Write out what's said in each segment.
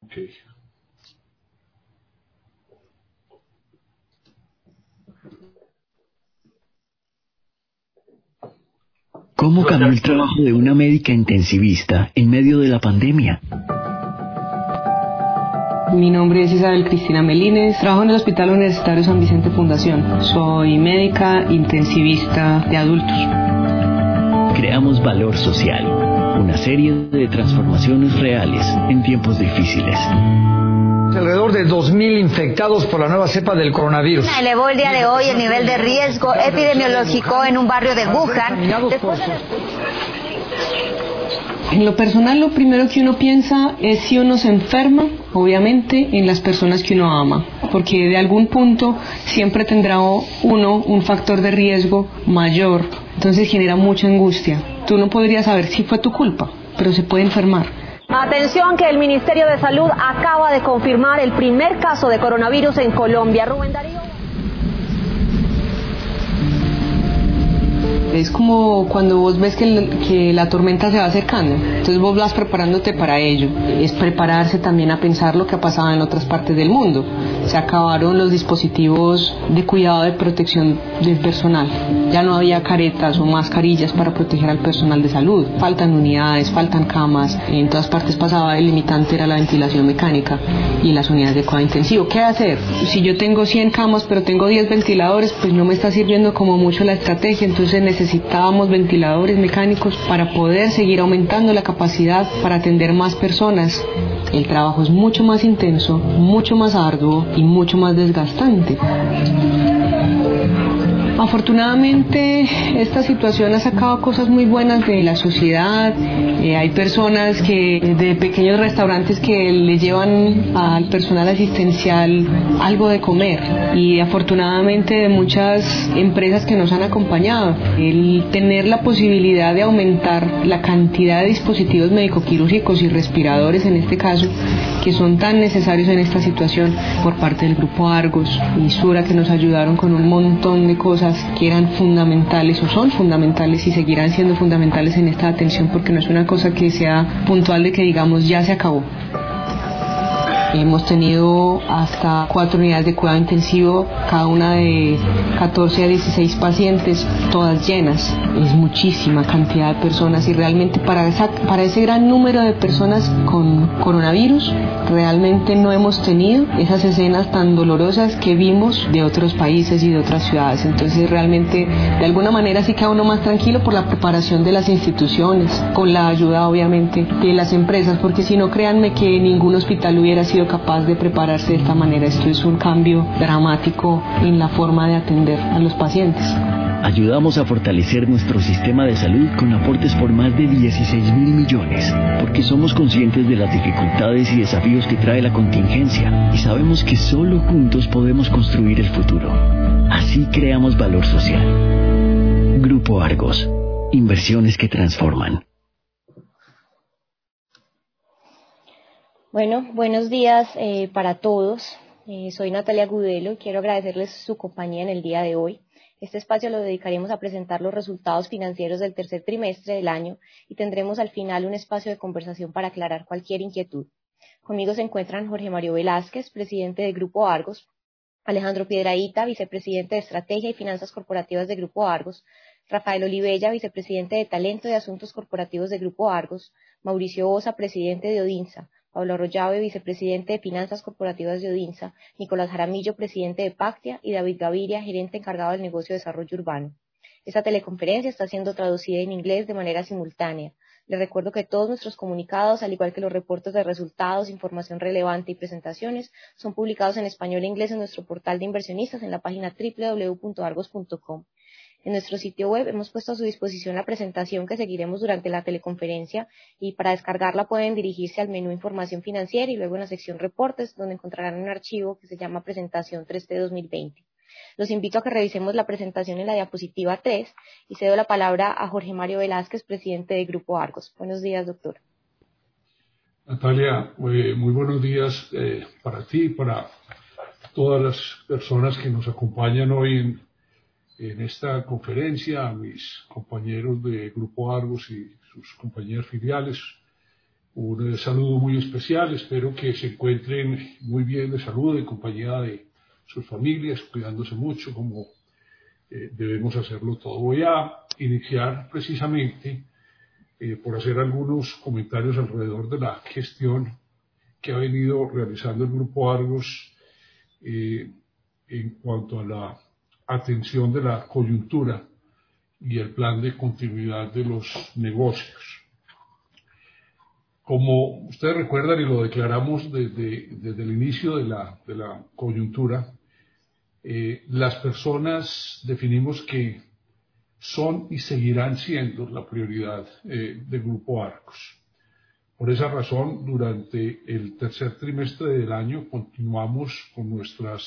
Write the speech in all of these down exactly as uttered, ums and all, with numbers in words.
Okay. ¿Cómo cambió el trabajo de una médica intensivista en medio de la pandemia? Mi nombre es Isabel Cristina Melínez, trabajo en el Hospital Universitario San Vicente Fundación. Soy médica intensivista de adultos. Creamos Valor Social, una serie de transformaciones reales en tiempos difíciles. Alrededor de dos mil infectados por la nueva cepa del coronavirus. Elevó el día de hoy el nivel de riesgo epidemiológico en un barrio de Wuhan. Después de... En lo personal, lo primero que uno piensa es si uno se enferma, obviamente, en las personas que uno ama, porque de algún punto siempre tendrá uno un factor de riesgo mayor, entonces genera mucha angustia. Tú no podrías saber si fue tu culpa, pero se puede enfermar. Atención que el Ministerio de Salud acaba de confirmar el primer caso de coronavirus en Colombia. Rubén Darío. Es como cuando vos ves que, el, que la tormenta se va acercando, entonces vos vas preparándote para ello. Es prepararse también a pensar lo que ha pasado en otras partes del mundo. Se acabaron los dispositivos de cuidado de protección del personal. Ya no había caretas o mascarillas para proteger al personal de salud. Faltan unidades, faltan camas. En todas partes pasaba, el limitante era la ventilación mecánica y las unidades de cuidado intensivo. ¿Qué hacer? Si yo tengo cien camas pero tengo diez ventiladores, pues no me está sirviendo como mucho la estrategia, entonces necesitábamos ventiladores mecánicos para poder seguir aumentando la capacidad para atender más personas. El trabajo es mucho más intenso, mucho más arduo y mucho más desgastante. Afortunadamente, esta situación ha sacado cosas muy buenas de la sociedad. Eh, hay personas que de pequeños restaurantes que le llevan al personal asistencial algo de comer, y afortunadamente de muchas empresas que nos han acompañado. El tener la posibilidad de aumentar la cantidad de dispositivos médico-quirúrgicos y respiradores, en este caso, que son tan necesarios en esta situación, por parte del Grupo Argos y Sura, que nos ayudaron con un montón de cosas que eran fundamentales o son fundamentales y seguirán siendo fundamentales en esta atención, porque no es una cosa que sea puntual de que digamos ya se acabó. Hemos tenido hasta cuatro unidades de cuidado intensivo, cada una de catorce a dieciséis pacientes, todas llenas. Es muchísima cantidad de personas, y realmente para, esa, para ese gran número de personas con coronavirus, realmente no hemos tenido esas escenas tan dolorosas que vimos de otros países y de otras ciudades. Entonces realmente, de alguna manera, sí queda uno más tranquilo por la preparación de las instituciones, con la ayuda obviamente de las empresas, porque si no, créanme que ningún hospital hubiera sido capaz de prepararse de esta manera. Esto es un cambio dramático en la forma de atender a los pacientes. Ayudamos a fortalecer nuestro sistema de salud con aportes por más de dieciséis mil millones, porque somos conscientes de las dificultades y desafíos que trae la contingencia, y sabemos que solo juntos podemos construir el futuro. Así creamos valor social. Grupo Argos, inversiones que transforman. Bueno, buenos días eh, para todos. Eh, soy Natalia Gudelo y quiero agradecerles su compañía en el día de hoy. Este espacio lo dedicaremos a presentar los resultados financieros del tercer trimestre del año, y tendremos al final un espacio de conversación para aclarar cualquier inquietud. Conmigo se encuentran Jorge Mario Velázquez, presidente de Grupo Argos, Alejandro Piedrahita, vicepresidente de Estrategia y Finanzas Corporativas de Grupo Argos, Rafael Olivella, vicepresidente de Talento y Asuntos Corporativos de Grupo Argos, Mauricio Osa, presidente de Odinsa, Pablo Arroyave, vicepresidente de Finanzas Corporativas de Odinsa, Nicolás Jaramillo, presidente de Pactia, y David Gaviria, gerente encargado del negocio de desarrollo urbano. Esta teleconferencia está siendo traducida en inglés de manera simultánea. Les recuerdo que todos nuestros comunicados, al igual que los reportes de resultados, información relevante y presentaciones, son publicados en español e inglés en nuestro portal de inversionistas en la página doble u doble u doble u punto argos punto com. En nuestro sitio web hemos puesto a su disposición la presentación que seguiremos durante la teleconferencia, y para descargarla pueden dirigirse al menú Información Financiera y luego en la sección Reportes, donde encontrarán un archivo que se llama Presentación tres T dos mil veinte. Los invito a que revisemos la presentación en la diapositiva tres, y cedo la palabra a Jorge Mario Velázquez, presidente de Grupo Argos. Buenos días, doctor. Natalia, muy, muy buenos días eh, para ti y para todas las personas que nos acompañan hoy en En esta conferencia, a mis compañeros de Grupo Argos y sus compañías filiales, un saludo muy especial. Espero que se encuentren muy bien de salud, en compañía de sus familias, cuidándose mucho como eh, debemos hacerlo todo. Voy a iniciar precisamente eh, por hacer algunos comentarios alrededor de la gestión que ha venido realizando el Grupo Argos eh, en cuanto a la atención de la coyuntura y el plan de continuidad de los negocios. Como ustedes recuerdan y lo declaramos desde, desde el inicio de la, de la coyuntura, eh, las personas definimos que son y seguirán siendo la prioridad eh, del Grupo Argos. Por esa razón, durante el tercer trimestre del año continuamos con nuestras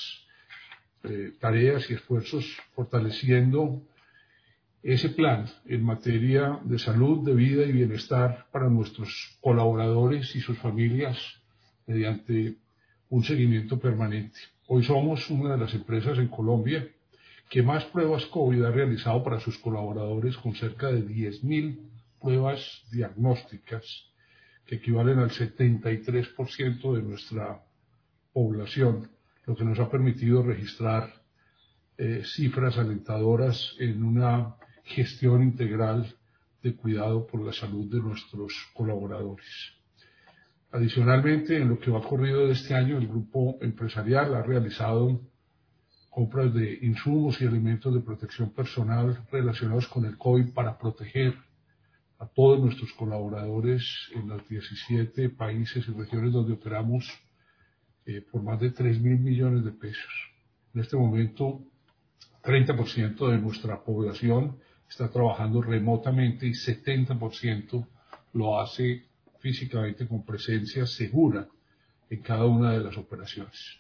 eh, tareas y esfuerzos fortaleciendo ese plan en materia de salud, de vida y bienestar para nuestros colaboradores y sus familias mediante un seguimiento permanente. Hoy somos una de las empresas en Colombia que más pruebas COVID ha realizado para sus colaboradores, con cerca de diez mil pruebas diagnósticas que equivalen al setenta y tres por ciento de nuestra población, lo que nos ha permitido registrar eh, cifras alentadoras en una gestión integral de cuidado por la salud de nuestros colaboradores. Adicionalmente, en lo que va corrido de este año, el grupo empresarial ha realizado compras de insumos y elementos de protección personal relacionados con el COVID para proteger a todos nuestros colaboradores en los diecisiete países y regiones donde operamos eh, por más de tres mil millones de pesos. En este momento, treinta por ciento de nuestra población está trabajando remotamente y setenta por ciento lo hace físicamente con presencia segura en cada una de las operaciones.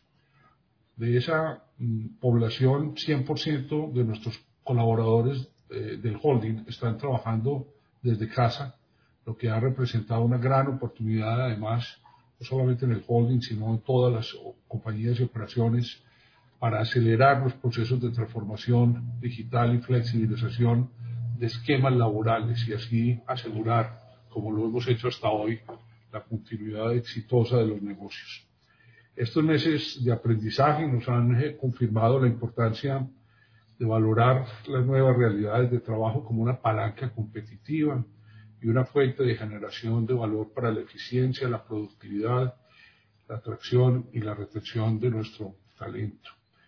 De esa mm, población, cien por ciento de nuestros colaboradores eh, del holding están trabajando desde casa, lo que ha representado una gran oportunidad, además, no solamente en el holding, sino en todas las compañías y operaciones, para acelerar los procesos de transformación digital y flexibilización de esquemas laborales y así asegurar, como lo hemos hecho hasta hoy, la continuidad exitosa de los negocios. Estos meses de aprendizaje nos han confirmado la importancia de valorar las nuevas realidades de trabajo como una palanca competitiva y una fuente de generación de valor para la eficiencia, la productividad, la atracción y la retención de nuestro talento.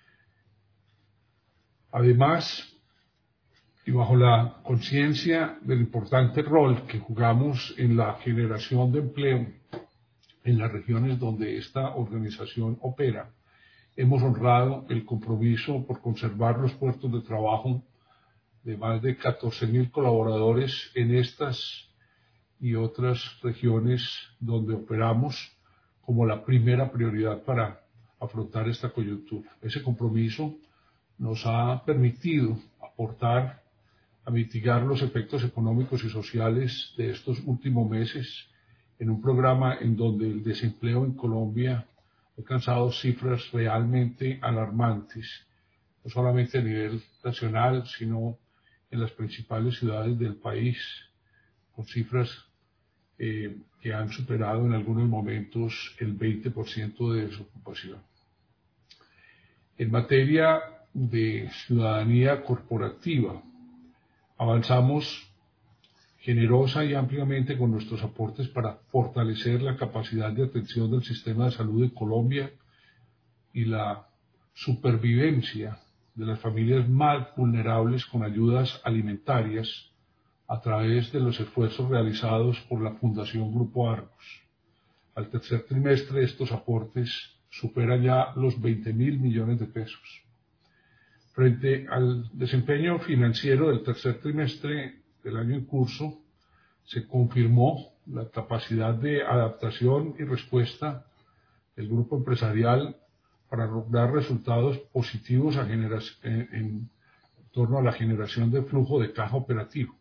Además, y bajo la conciencia del importante rol que jugamos en la generación de empleo en las regiones donde esta organización opera, hemos honrado el compromiso por conservar los puestos de trabajo de más de catorce mil colaboradores en estas y otras regiones donde operamos como la primera prioridad para afrontar esta coyuntura. Ese compromiso nos ha permitido aportar a mitigar los efectos económicos y sociales de estos últimos meses en un programa en donde el desempleo en Colombia ha alcanzado cifras realmente alarmantes, no solamente a nivel nacional, sino en las principales ciudades del país, con cifras eh, que han superado en algunos momentos el veinte por ciento de desocupación. En materia de ciudadanía corporativa, avanzamos generosa y ampliamente con nuestros aportes para fortalecer la capacidad de atención del sistema de salud de Colombia y la supervivencia de las familias más vulnerables con ayudas alimentarias a través de los esfuerzos realizados por la Fundación Grupo Argos. Al tercer trimestre estos aportes superan ya los veinte mil millones de pesos. Frente al desempeño financiero del tercer trimestre del año en curso, se confirmó la capacidad de adaptación y respuesta del grupo empresarial para lograr resultados positivos a en, en torno a la generación de flujo de caja operativo.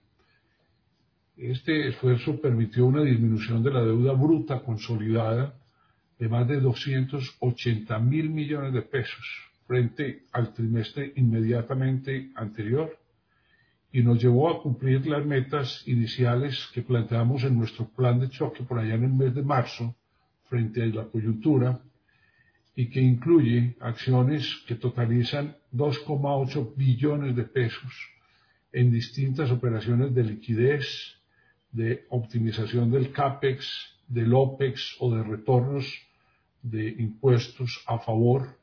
Este esfuerzo permitió una disminución de la deuda bruta consolidada de más de doscientos ochenta mil millones de pesos frente al trimestre inmediatamente anterior y nos llevó a cumplir las metas iniciales que planteamos en nuestro plan de choque por allá en el mes de marzo frente a la coyuntura, y que incluye acciones que totalizan dos coma ocho billones de pesos en distintas operaciones de liquidez, de optimización del CAPEX, del OPEX o de retornos de impuestos a favor,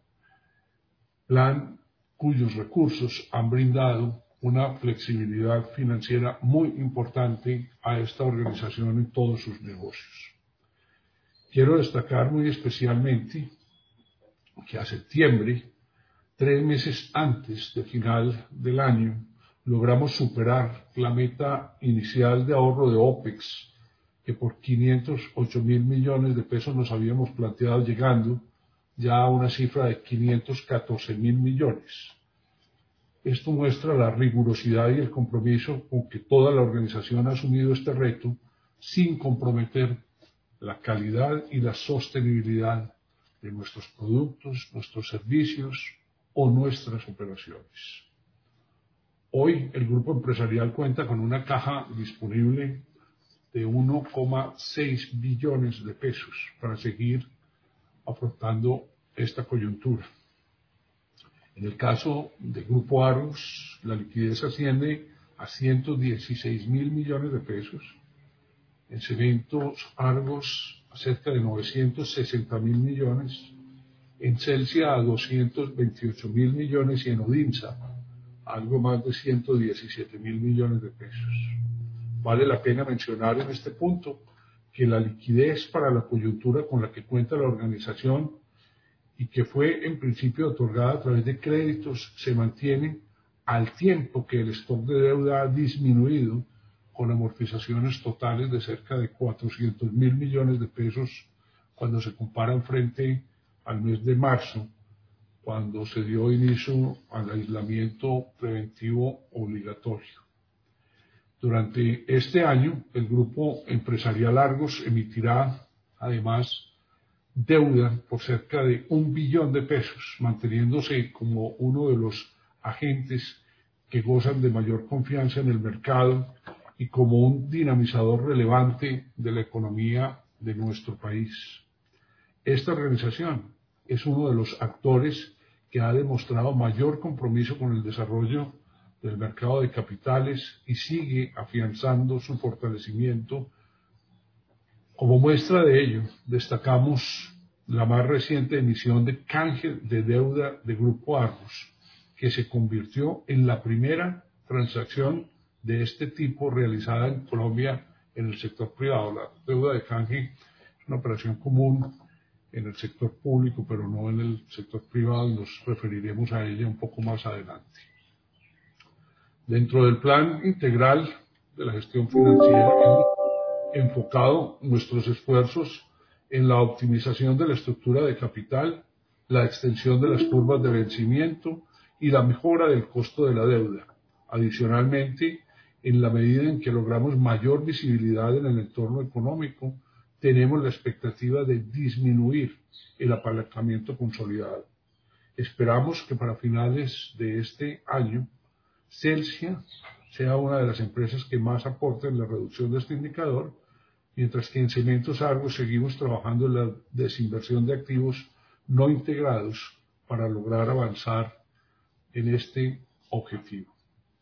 plan cuyos recursos han brindado una flexibilidad financiera muy importante a esta organización en todos sus negocios. Quiero destacar muy especialmente que a septiembre, tres meses antes del final del año, logramos superar la meta inicial de ahorro de OPEX, que por quinientos ocho mil millones de pesos nos habíamos planteado, llegando ya a una cifra de quinientos catorce mil millones. Esto muestra la rigurosidad y el compromiso con que toda la organización ha asumido este reto sin comprometer la calidad y la sostenibilidad de nuestros productos, nuestros servicios o nuestras operaciones. Hoy el grupo empresarial cuenta con una caja disponible de uno coma seis billones de pesos para seguir afrontando esta coyuntura. En el caso del Grupo Argos, la liquidez asciende a ciento dieciséis mil millones de pesos. En Cementos Argos, a cerca de novecientos sesenta mil millones. En Celsia, a doscientos veintiocho mil millones. Y en Odinsa, algo más de ciento diecisiete mil millones de pesos. Vale la pena mencionar en este punto que la liquidez para la coyuntura con la que cuenta la organización y que fue en principio otorgada a través de créditos se mantiene al tiempo que el stock de deuda ha disminuido con amortizaciones totales de cerca de cuatrocientos mil millones de pesos cuando se comparan frente al mes de marzo, cuando se dio inicio al aislamiento preventivo obligatorio. Durante este año, el Grupo Empresarial Argos emitirá, además, deuda por cerca de un billón de pesos, manteniéndose como uno de los agentes que gozan de mayor confianza en el mercado y como un dinamizador relevante de la economía de nuestro país. Esta organización es uno de los actores que ha demostrado mayor compromiso con el desarrollo del mercado de capitales y sigue afianzando su fortalecimiento. Como muestra de ello, destacamos la más reciente emisión de canje de deuda de Grupo Argos, que se convirtió en la primera transacción de este tipo realizada en Colombia en el sector privado. La deuda de canje es una operación común en el sector público, pero no en el sector privado, y nos referiremos a ella un poco más adelante. Dentro del plan integral de la gestión financiera, hemos enfocado nuestros esfuerzos en la optimización de la estructura de capital, la extensión de las curvas de vencimiento y la mejora del costo de la deuda. Adicionalmente, en la medida en que logramos mayor visibilidad en el entorno económico, tenemos la expectativa de disminuir el apalancamiento consolidado. Esperamos que para finales de este año, Celsia sea una de las empresas que más aporte en la reducción de este indicador, mientras que en Cementos Argos seguimos trabajando en la desinversión de activos no integrados para lograr avanzar en este objetivo.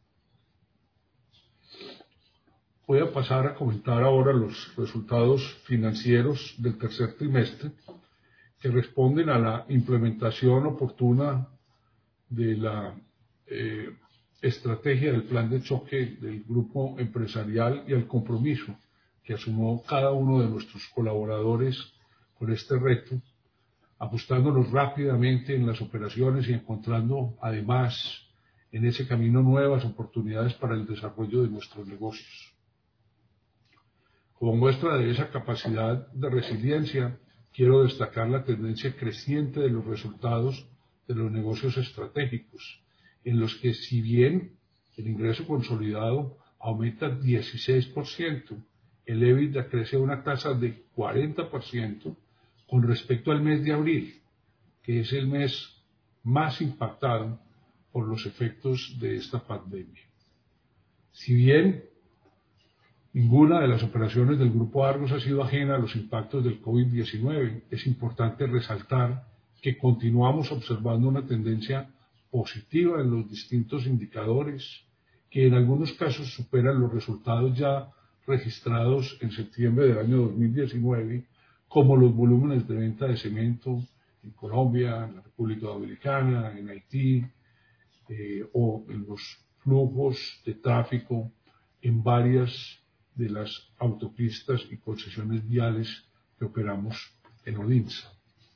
Voy a pasar a comentar ahora los resultados financieros del tercer trimestre, que responden a la implementación oportuna de la eh, estrategia del plan de choque del grupo empresarial y al compromiso que asumió cada uno de nuestros colaboradores con este reto, ajustándonos rápidamente en las operaciones y encontrando además en ese camino nuevas oportunidades para el desarrollo de nuestros negocios. Como muestra de esa capacidad de resiliencia, quiero destacar la tendencia creciente de los resultados de los negocios estratégicos, en los que si bien el ingreso consolidado aumenta dieciséis por ciento, el EBITDA crece a una tasa de cuarenta por ciento con respecto al mes de abril, que es el mes más impactado por los efectos de esta pandemia. Si bien ninguna de las operaciones del Grupo Argos ha sido ajena a los impactos del COVID diecinueve, es importante resaltar que continuamos observando una tendencia positiva en los distintos indicadores que en algunos casos superan los resultados ya registrados en septiembre del año dos mil diecinueve, como los volúmenes de venta de cemento en Colombia, en la República Dominicana, en Haití, eh, o en los flujos de tráfico en varias de las autopistas y concesiones viales que operamos en ODINSA.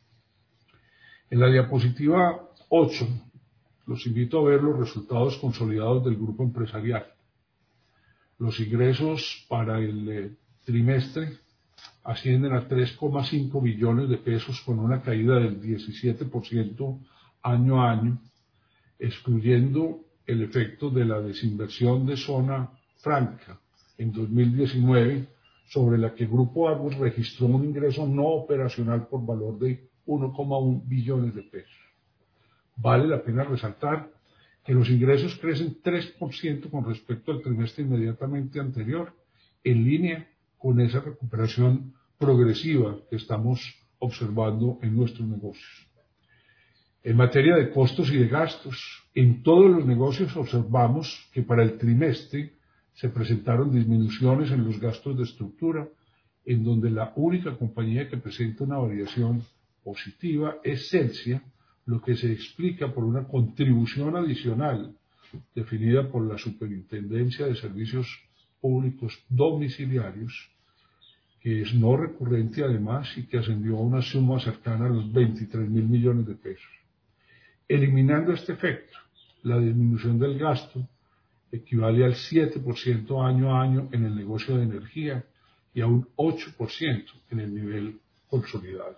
En la diapositiva ocho, los invito a ver los resultados consolidados del grupo empresarial. Los ingresos para el eh, trimestre ascienden a tres coma cinco billones de pesos con una caída del diecisiete por ciento año a año, excluyendo el efecto de la desinversión de zona franca en dos mil diecinueve, sobre la que Grupo Argos registró un ingreso no operacional por valor de uno coma uno billones de pesos. Vale la pena resaltar que los ingresos crecen tres por ciento con respecto al trimestre inmediatamente anterior, en línea con esa recuperación progresiva que estamos observando en nuestros negocios. En materia de costos y de gastos, en todos los negocios observamos que para el trimestre se presentaron disminuciones en los gastos de estructura, en donde la única compañía que presenta una variación positiva es Celsia, lo que se explica por una contribución adicional definida por la Superintendencia de Servicios Públicos Domiciliarios, que es no recurrente además y que ascendió a una suma cercana a los veintitrés mil millones de pesos. Eliminando este efecto, la disminución del gasto equivale al siete por ciento año a año en el negocio de energía y a un ocho por ciento en el nivel consolidado.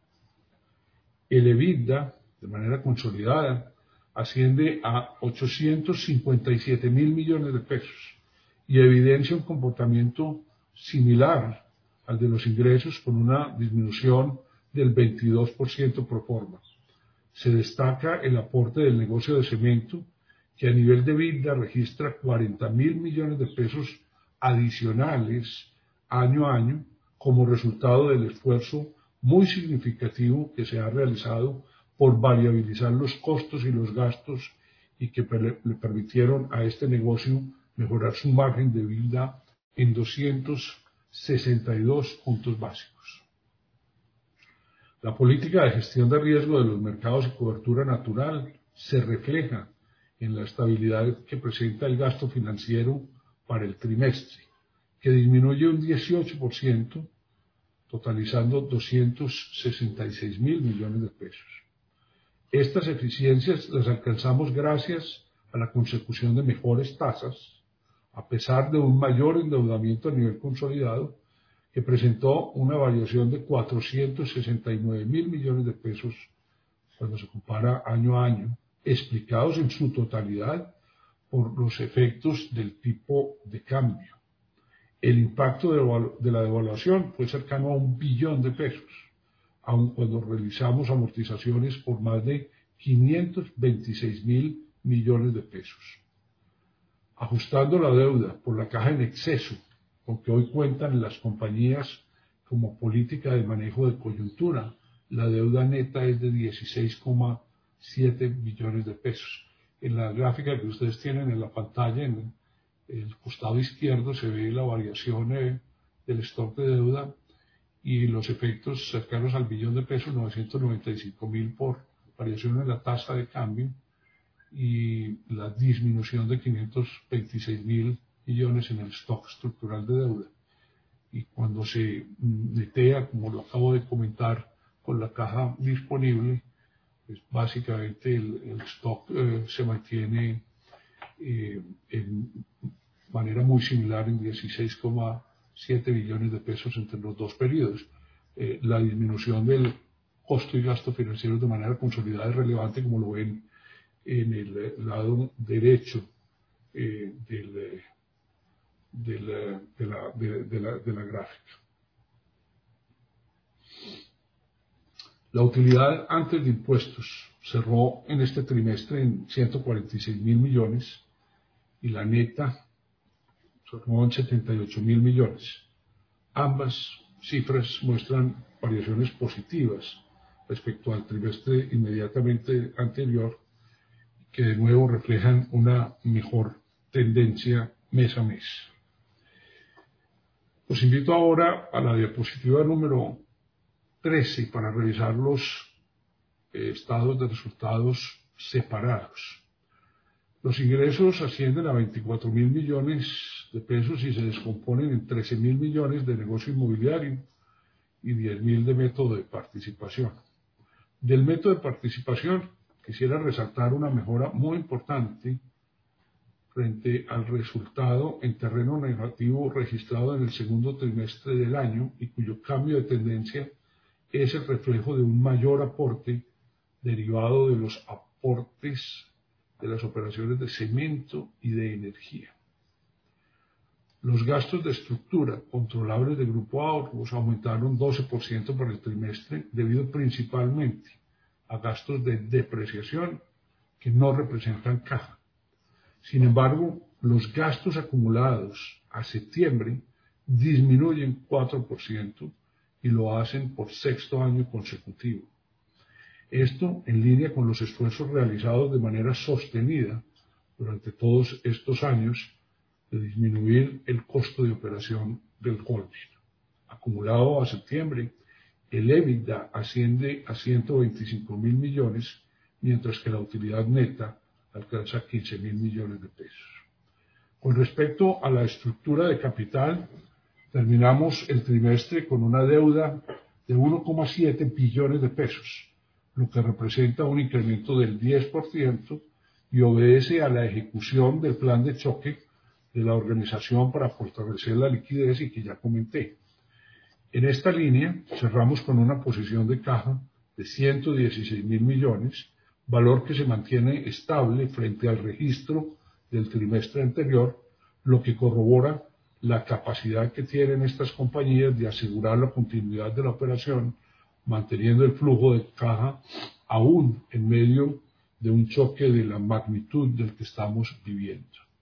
El EBITDA, de manera consolidada, asciende a ochocientos cincuenta y siete mil millones de pesos y evidencia un comportamiento similar al de los ingresos, con una disminución del veintidós por ciento pro forma. Se destaca el aporte del negocio de cemento, que a nivel de EBITDA registra cuarenta mil millones de pesos adicionales año a año, como resultado del esfuerzo muy significativo que se ha realizado por variabilizar los costos y los gastos y que le permitieron a este negocio mejorar su margen de EBITDA en doscientos sesenta y dos puntos básicos. La política de gestión de riesgo de los mercados y cobertura natural se refleja en la estabilidad que presenta el gasto financiero para el trimestre, que disminuye un dieciocho por ciento, totalizando doscientos sesenta y seis mil millones de pesos. Estas eficiencias las alcanzamos gracias a la consecución de mejores tasas, a pesar de un mayor endeudamiento a nivel consolidado, que presentó una variación de cuatrocientos sesenta y nueve mil millones de pesos cuando se compara año a año, explicados en su totalidad por los efectos del tipo de cambio. El impacto de, de la devaluación fue cercano a un billón de pesos, aun cuando realizamos amortizaciones por más de quinientos veintiséis mil millones de pesos. Ajustando la deuda por la caja en exceso, con que hoy cuentan las compañías como política de manejo de coyuntura, la deuda neta es de dieciséis coma siete billones de pesos. En la gráfica que ustedes tienen en la pantalla, en el costado izquierdo, se ve la variación eh, del stock de deuda y los efectos cercanos al billón de pesos, novecientos noventa y cinco mil por variación en la tasa de cambio y la disminución de quinientos veintiséis mil millones en el stock estructural de deuda. Y cuando se netea, como lo acabo de comentar, con la caja disponible, pues básicamente el, el stock eh, se mantiene eh, en manera muy similar en dieciséis coma siete billones de pesos entre los dos periodos. Eh, la disminución del costo y gasto financiero de manera consolidada es relevante, como lo ven en el lado derecho eh, del, del, de, la, de, de, la, de la gráfica. La utilidad antes de impuestos cerró en este trimestre en ciento cuarenta y seis mil millones y la neta se renovó en setenta y ocho mil millones. Ambas cifras muestran variaciones positivas respecto al trimestre inmediatamente anterior, que de nuevo reflejan una mejor tendencia mes a mes. Los invito ahora a la diapositiva número trece para revisar los eh, estados de resultados separados. Los ingresos ascienden a veinticuatro mil millones de pesos y se descomponen en trece mil millones de negocio inmobiliario y diez mil de método de participación. Del método de participación quisiera resaltar una mejora muy importante frente al resultado en terreno negativo registrado en el segundo trimestre del año y cuyo cambio de tendencia es el reflejo de un mayor aporte derivado de los aportes de las operaciones de cemento y de energía. Los gastos de estructura controlables de Grupo Ahorros aumentaron doce por ciento para el trimestre debido principalmente a gastos de depreciación que no representan caja. Sin embargo, los gastos acumulados a septiembre disminuyen cuatro por ciento y lo hacen por sexto año consecutivo. Esto en línea con los esfuerzos realizados de manera sostenida durante todos estos años de disminuir el costo de operación del holding. Acumulado a septiembre, el EBITDA asciende a ciento veinticinco mil millones, mientras que la utilidad neta alcanza quince mil millones de pesos. Con respecto a la estructura de capital, terminamos el trimestre con una deuda de uno coma siete billones de pesos, lo que representa un incremento del diez por ciento y obedece a la ejecución del plan de choque de la organización para fortalecer la liquidez y que ya comenté. En esta línea cerramos con una posición de caja de ciento dieciséis mil millones, valor que se mantiene estable frente al registro del trimestre anterior, lo que corrobora la capacidad que tienen estas compañías de asegurar la continuidad de la operación, manteniendo el flujo de caja aún en medio de un choque de la magnitud del que estamos viviendo.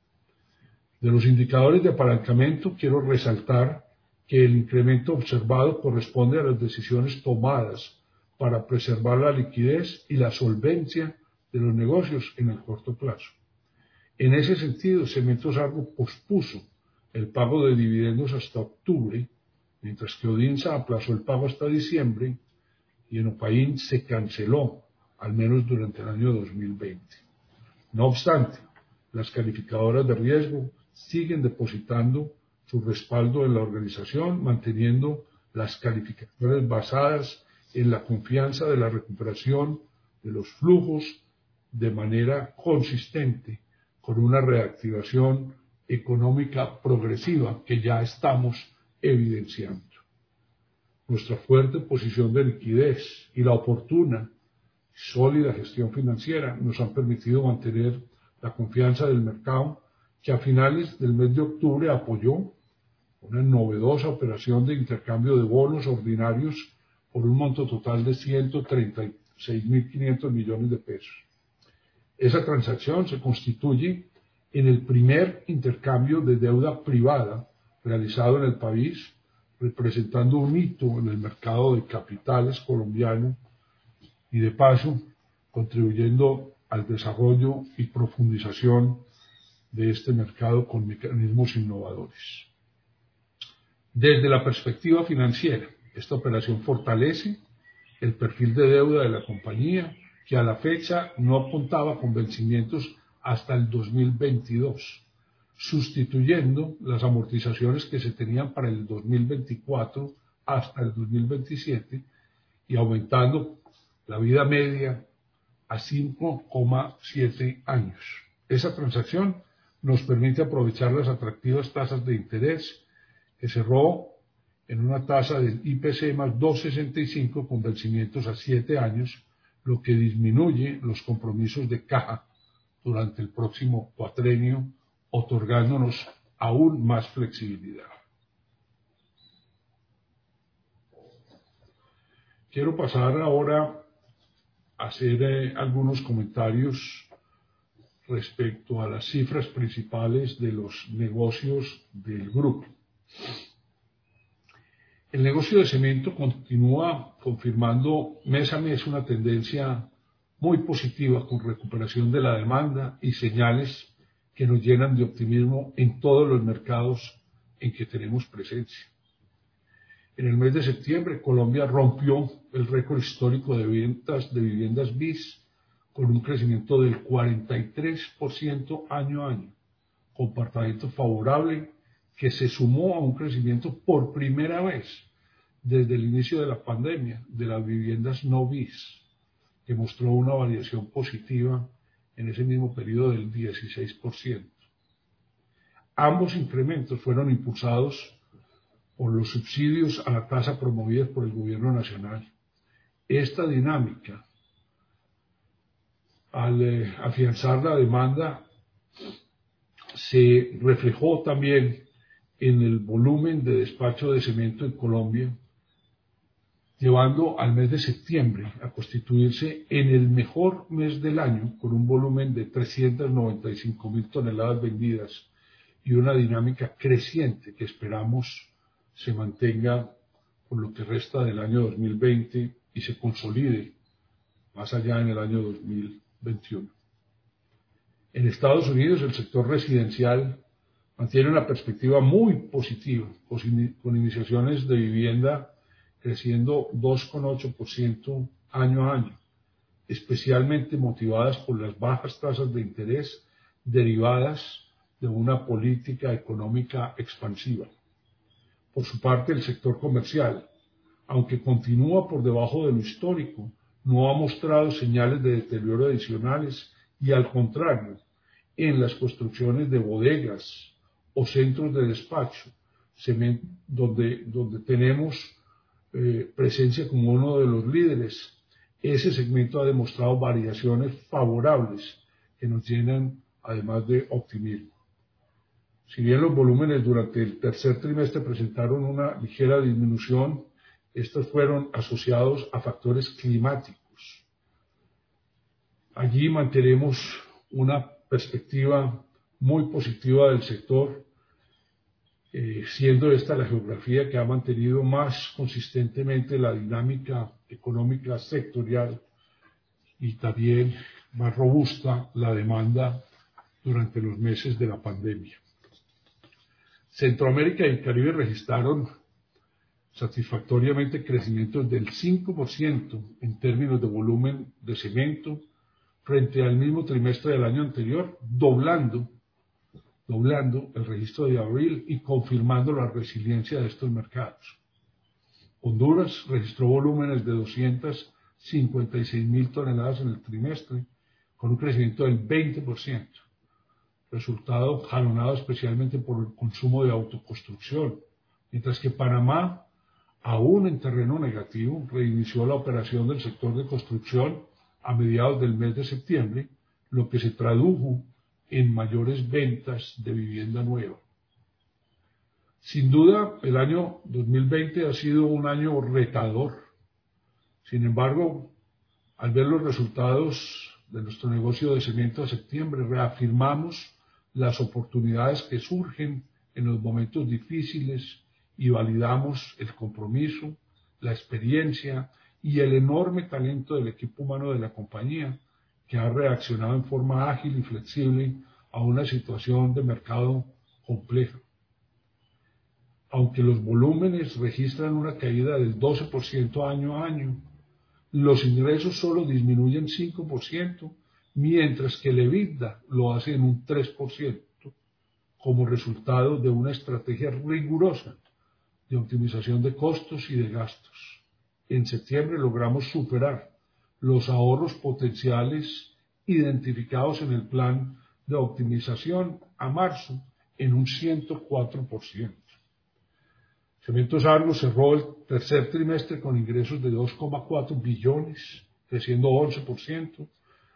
De los indicadores de apalancamiento, quiero resaltar que el incremento observado corresponde a las decisiones tomadas para preservar la liquidez y la solvencia de los negocios en el corto plazo. En ese sentido, Cementos Argos pospuso el pago de dividendos hasta octubre, mientras que Odinsa aplazó el pago hasta diciembre y en Opaín se canceló, al menos durante el año dos mil veinte. No obstante, las calificadoras de riesgo siguen depositando su respaldo en la organización, manteniendo las calificaciones basadas en la confianza de la recuperación de los flujos de manera consistente, con una reactivación económica progresiva que ya estamos evidenciando. Nuestra fuerte posición de liquidez y la oportuna y sólida gestión financiera nos han permitido mantener la confianza del mercado, que a finales del mes de octubre apoyó una novedosa operación de intercambio de bonos ordinarios por un monto total de ciento treinta y seis mil quinientos millones de pesos. Esa transacción se constituye en el primer intercambio de deuda privada realizado en el país, representando un hito en el mercado de capitales colombiano y de paso contribuyendo al desarrollo y profundización de este mercado con mecanismos innovadores. Desde la perspectiva financiera, esta operación fortalece el perfil de deuda de la compañía, que a la fecha no contaba con vencimientos hasta el dos mil veintidós, sustituyendo las amortizaciones que se tenían para el dos mil veinticuatro hasta el dos mil veintisiete y aumentando la vida media a cinco coma siete años. Esa transacción nos permite aprovechar las atractivas tasas de interés que cerró en una tasa del I P C más dos coma sesenta y cinco con vencimientos a siete años, lo que disminuye los compromisos de caja durante el próximo cuatrenio, otorgándonos aún más flexibilidad. Quiero pasar ahora a hacer eh, algunos comentarios respecto a las cifras principales de los negocios del grupo. El negocio de cemento continúa confirmando mes a mes una tendencia muy positiva con recuperación de la demanda y señales que nos llenan de optimismo en todos los mercados en que tenemos presencia. En el mes de septiembre, Colombia rompió el récord histórico de ventas de viviendas B I S con un crecimiento del cuarenta y tres por ciento año a año, comportamiento favorable que se sumó a un crecimiento por primera vez desde el inicio de la pandemia de las viviendas no B I S, que mostró una variación positiva en ese mismo periodo del dieciséis por ciento. Ambos incrementos fueron impulsados por los subsidios a la tasa promovidos por el gobierno nacional. Esta dinámica, al eh, afianzar la demanda, se reflejó también en el volumen de despacho de cemento en Colombia, llevando al mes de septiembre a constituirse en el mejor mes del año con un volumen de trescientas noventa y cinco mil toneladas vendidas y una dinámica creciente que esperamos se mantenga por lo que resta del año dos mil veinte y se consolide más allá en el año dos mil veintiuno. En Estados Unidos el sector residencial mantiene una perspectiva muy positiva, con iniciaciones de vivienda creciendo dos coma ocho por ciento año a año, especialmente motivadas por las bajas tasas de interés derivadas de una política económica expansiva. Por su parte, el sector comercial, aunque continúa por debajo de lo histórico, no ha mostrado señales de deterioro adicionales y, al contrario, en las construcciones de bodegas o centros de despacho, donde, donde tenemos eh, presencia como uno de los líderes, ese segmento ha demostrado variaciones favorables que nos llenan además de optimismo. Si bien los volúmenes durante el tercer trimestre presentaron una ligera disminución, estos fueron asociados a factores climáticos. Allí mantenemos una perspectiva muy positiva del sector, eh, siendo esta la geografía que ha mantenido más consistentemente la dinámica económica sectorial y también más robusta la demanda durante los meses de la pandemia. Centroamérica y el Caribe registraron satisfactoriamente crecimientos del cinco por ciento en términos de volumen de cemento frente al mismo trimestre del año anterior, doblando, doblando el registro de abril y confirmando la resiliencia de estos mercados. Honduras registró volúmenes de doscientas cincuenta y seis mil toneladas en el trimestre, con un crecimiento del veinte por ciento. Resultado jalonado especialmente por el consumo de autoconstrucción, mientras que Panamá, aún en terreno negativo, reinició la operación del sector de construcción a mediados del mes de septiembre, lo que se tradujo en mayores ventas de vivienda nueva. Sin duda, el año dos mil veinte ha sido un año retador. Sin embargo, al ver los resultados de nuestro negocio de cemento de septiembre, reafirmamos las oportunidades que surgen en los momentos difíciles y validamos el compromiso, la experiencia y el enorme talento del equipo humano de la compañía, que ha reaccionado en forma ágil y flexible a una situación de mercado compleja. Aunque los volúmenes registran una caída del doce por ciento año a año, los ingresos solo disminuyen cinco por ciento, mientras que el EBITDA lo hace en un tres por ciento, como resultado de una estrategia rigurosa de optimización de costos y de gastos. En septiembre logramos superar los ahorros potenciales identificados en el plan de optimización a marzo en un ciento cuatro por ciento. Cementos Argos cerró el tercer trimestre con ingresos de dos coma cuatro billones, creciendo once por ciento.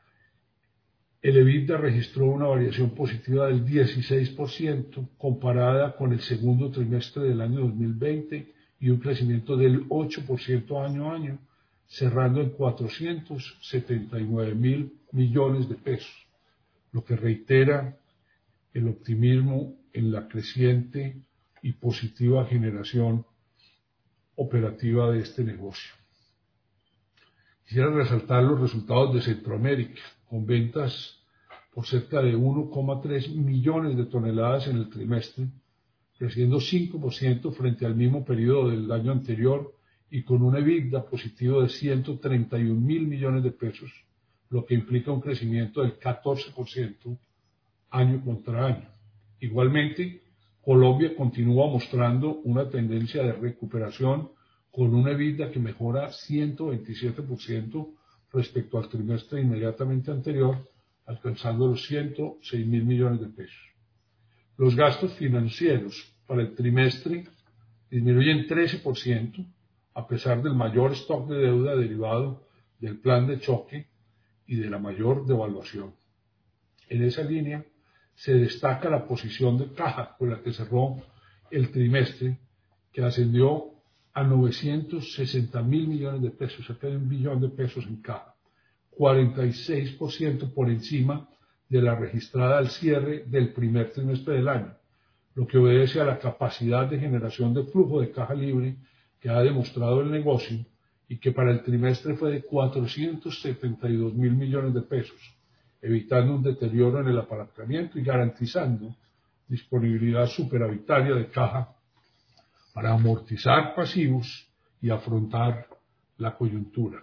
El EBITDA registró una variación positiva del dieciséis por ciento comparada con el segundo trimestre del año dos mil veinte y un crecimiento del ocho por ciento año a año, cerrando en cuatrocientos setenta y nueve mil millones de pesos. lo que reitera el optimismo en la creciente y positiva generación operativa de este negocio. Quisiera resaltar los resultados de Centroamérica, con ventas por cerca de uno coma tres millones de toneladas en el trimestre, creciendo cinco por ciento frente al mismo periodo del año anterior y con un EBITDA positivo de ciento treinta y un mil millones de pesos, lo que implica un crecimiento del catorce por ciento año contra año. Igualmente, Colombia continúa mostrando una tendencia de recuperación con una EBITDA que mejora ciento veintisiete por ciento respecto al trimestre inmediatamente anterior, alcanzando los ciento seis mil millones de pesos. Los gastos financieros para el trimestre disminuyen trece por ciento, a pesar del mayor stock de deuda derivado del plan de choque y de la mayor devaluación. En esa línea se destaca la posición de caja con la que cerró el trimestre, que ascendió a novecientos sesenta mil millones de pesos, cerca de un billón de pesos en caja, cuarenta y seis por ciento por encima de la registrada al cierre del primer trimestre del año, lo que obedece a la capacidad de generación de flujo de caja libre que ha demostrado el negocio y que para el trimestre fue de cuatrocientos setenta y dos mil millones de pesos, evitando un deterioro en el apalancamiento y garantizando disponibilidad superavitaria de caja para amortizar pasivos y afrontar la coyuntura.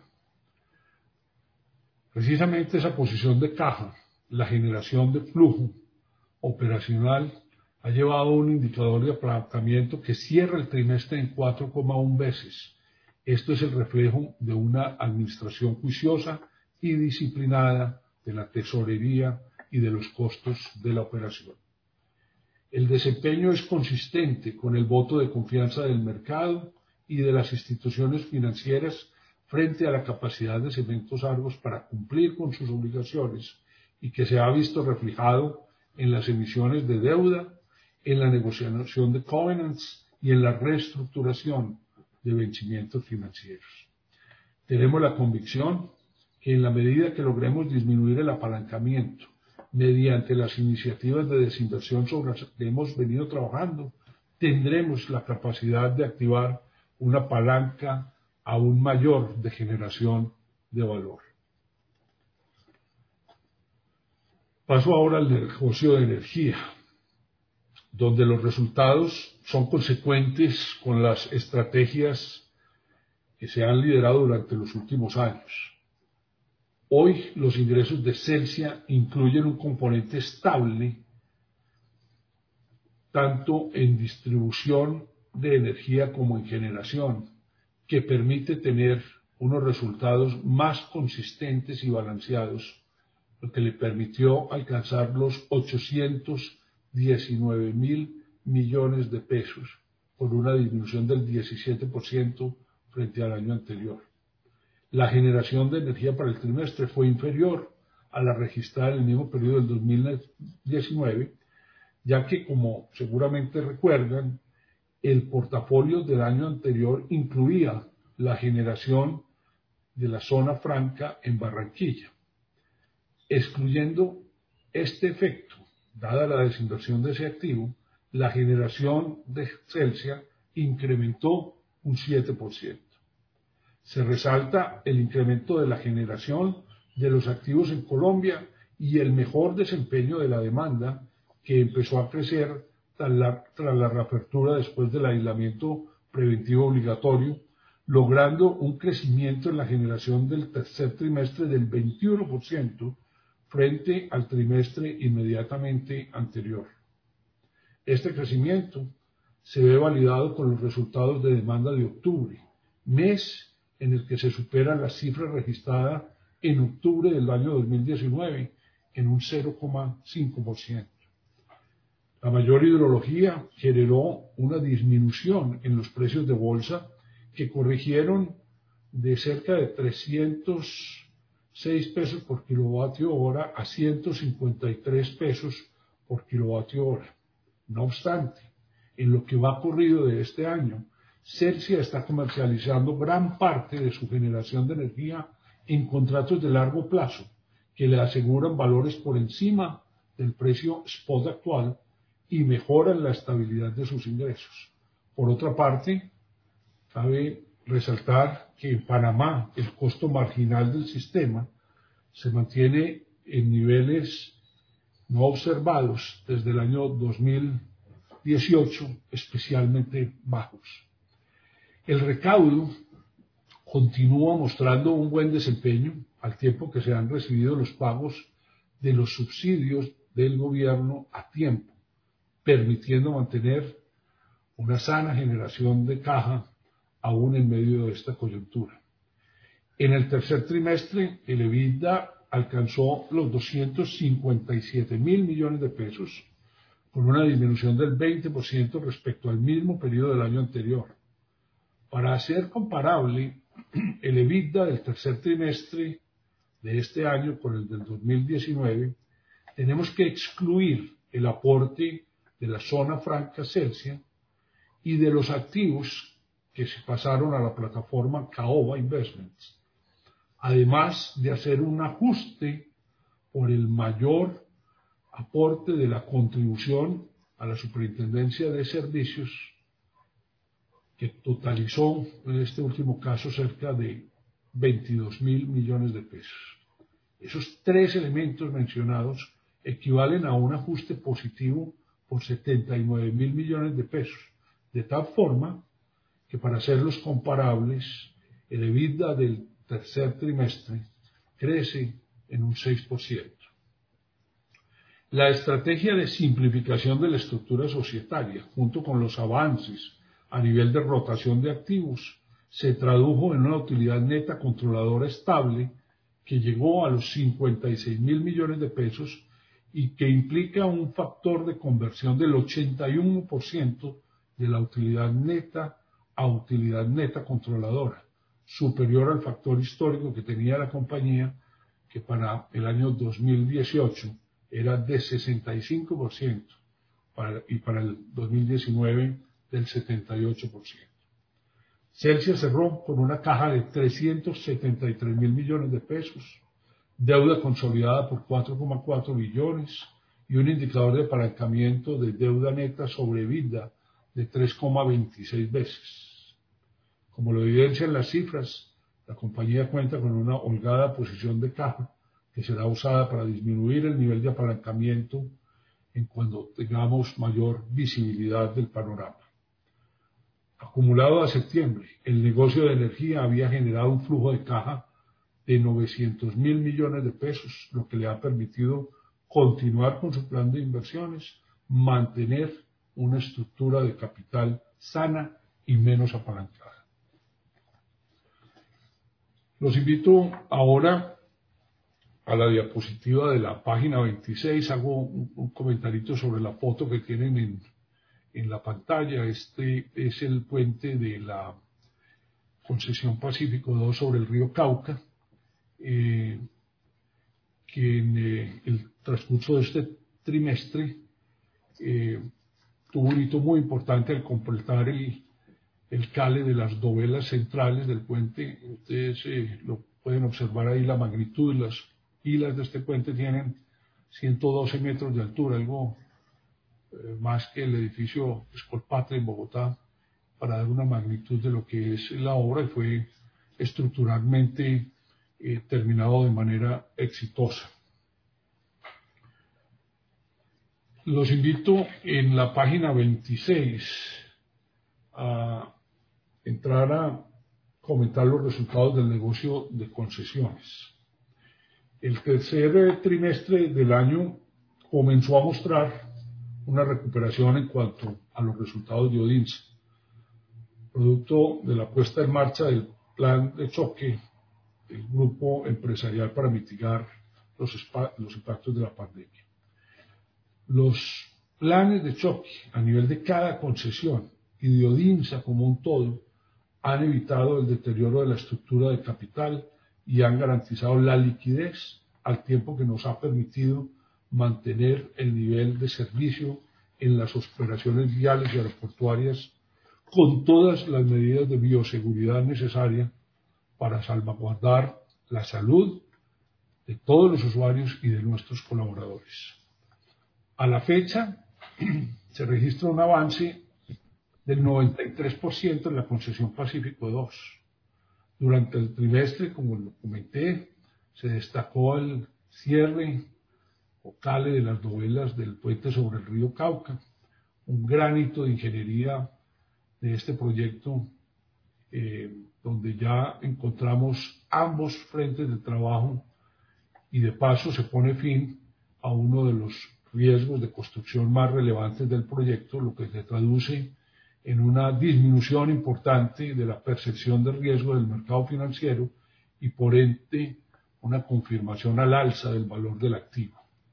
Precisamente esa posición de caja, la generación de flujo operacional, ha llevado a un indicador de apalancamiento que cierra el trimestre en cuatro coma uno veces. Esto es el reflejo de una administración juiciosa y disciplinada de la tesorería y de los costos de la operación. El desempeño es consistente con el voto de confianza del mercado y de las instituciones financieras frente a la capacidad de Cementos Argos para cumplir con sus obligaciones y que se ha visto reflejado en las emisiones de deuda, en la negociación de covenants y en la reestructuración de vencimientos financieros. Tenemos la convicción que en la medida que logremos disminuir el apalancamiento mediante las iniciativas de desinversión sobre las que hemos venido trabajando, tendremos la capacidad de activar una palanca aún mayor de generación de valor. Paso ahora al negocio de energía, donde los resultados son consecuentes con las estrategias que se han liderado durante los últimos años. Hoy los ingresos de Celsia incluyen un componente estable tanto en distribución de energía como en generación, que permite tener unos resultados más consistentes y balanceados, lo que le permitió alcanzar los ochocientos diecinueve mil millones de pesos, por una disminución del diecisiete por ciento frente al año anterior. La generación de energía para el trimestre fue inferior a la registrada en el mismo periodo del dos mil diecinueve, ya que, como seguramente recuerdan, el portafolio del año anterior incluía la generación de la zona franca en Barranquilla. Excluyendo este efecto, dada la desinversión de ese activo, la generación de Celsia incrementó un siete por ciento. Se resalta el incremento de la generación de los activos en Colombia y el mejor desempeño de la demanda, que empezó a crecer tras la, tras la reapertura después del aislamiento preventivo obligatorio, logrando un crecimiento en la generación del tercer trimestre del veintiuno por ciento frente al trimestre inmediatamente anterior. Este crecimiento se ve validado con los resultados de demanda de octubre, mes en el que se supera la cifra registrada en octubre del año dos mil diecinueve en un cero coma cinco por ciento. La mayor hidrología generó una disminución en los precios de bolsa que corrigieron de cerca de trescientos seis pesos por kilovatio hora a ciento cincuenta y tres pesos por kilovatio hora. No obstante, en lo que va corrido de este año, Celsia está comercializando gran parte de su generación de energía en contratos de largo plazo, que le aseguran valores por encima del precio spot actual y mejoran la estabilidad de sus ingresos. Por otra parte, cabe resaltar que en Panamá el costo marginal del sistema se mantiene en niveles no observados desde el año dos mil dieciocho, especialmente bajos. El recaudo continúa mostrando un buen desempeño al tiempo que se han recibido los pagos de los subsidios del gobierno a tiempo, permitiendo mantener una sana generación de caja aún en medio de esta coyuntura. En el tercer trimestre, el EBITDA alcanzó los doscientos cincuenta y siete mil millones de pesos, con una disminución del veinte por ciento respecto al mismo periodo del año anterior. Para hacer comparable el EBITDA del tercer trimestre de este año con el del dos mil diecinueve, tenemos que excluir el aporte de la zona franca Celsia y de los activos que se pasaron a la plataforma Caoba Investments, además de hacer un ajuste por el mayor aporte de la contribución a la Superintendencia de Servicios, que totalizó en este último caso cerca de veintidós mil millones de pesos. Esos tres elementos mencionados equivalen a un ajuste positivo por setenta y nueve mil millones de pesos, de tal forma que para hacerlos comparables, el EBITDA del tercer trimestre crece en un seis por ciento. La estrategia de simplificación de la estructura societaria, junto con los avances a nivel de rotación de activos, se tradujo en una utilidad neta controladora estable que llegó a los cincuenta y seis mil millones de pesos y que implica un factor de conversión del ochenta y uno por ciento de la utilidad neta a utilidad neta controladora, superior al factor histórico que tenía la compañía, que para el año dos mil dieciocho era de sesenta y cinco por ciento para, y para el dos mil diecinueve del setenta y ocho por ciento. Celsia cerró con una caja de trescientos setenta y tres mil millones de pesos, deuda consolidada por cuatro coma cuatro billones y un indicador de apalancamiento de deuda neta sobre EBITDA de tres coma veintiséis veces. Como lo evidencian las cifras, la compañía cuenta con una holgada posición de caja que será usada para disminuir el nivel de apalancamiento en cuando tengamos mayor visibilidad del panorama. Acumulado a septiembre, el negocio de energía había generado un flujo de caja de novecientos mil millones de pesos, lo que le ha permitido continuar con su plan de inversiones, mantener una estructura de capital sana y menos apalancada. Los invito ahora a la diapositiva de la página veintiséis. Hago un, un comentarito sobre la foto que tienen en, en la pantalla. Este es el puente de la Concesión Pacífico dos sobre el río Cauca, eh, que en eh, el transcurso de este trimestre eh, tuvo un hito muy importante al completar el el cale de las dovelas centrales del puente. Ustedes eh, lo pueden observar ahí, la magnitud. Las pilas de este puente tienen ciento doce metros de altura, algo eh, más que el edificio Escolpatra en Bogotá, para dar una magnitud de lo que es la obra, y fue estructuralmente eh, terminado de manera exitosa. Los invito en la página veintiséis a entrar a comentar los resultados del negocio de concesiones. El tercer trimestre del año comenzó a mostrar una recuperación en cuanto a los resultados de Odinsa, producto de la puesta en marcha del plan de choque del grupo empresarial para mitigar los, los impactos de la pandemia. Los planes de choque a nivel de cada concesión y de Odinsa como un todo han evitado el deterioro de la estructura de capital y han garantizado la liquidez, al tiempo que nos ha permitido mantener el nivel de servicio en las operaciones viales y aeroportuarias con todas las medidas de bioseguridad necesarias para salvaguardar la salud de todos los usuarios y de nuestros colaboradores. A la fecha, se registra un avance del noventa y tres por ciento en la concesión Pacífico dos. Durante el trimestre, como lo comenté, se destacó el cierre o cale de las dovelas del puente sobre el río Cauca, un gran hito de ingeniería de este proyecto, eh, donde ya encontramos ambos frentes de trabajo y de paso se pone fin a uno de los riesgos de construcción más relevantes del proyecto, lo que se traduce en una disminución importante de la percepción de riesgo del mercado financiero y por ende una confirmación al alza del valor del activo.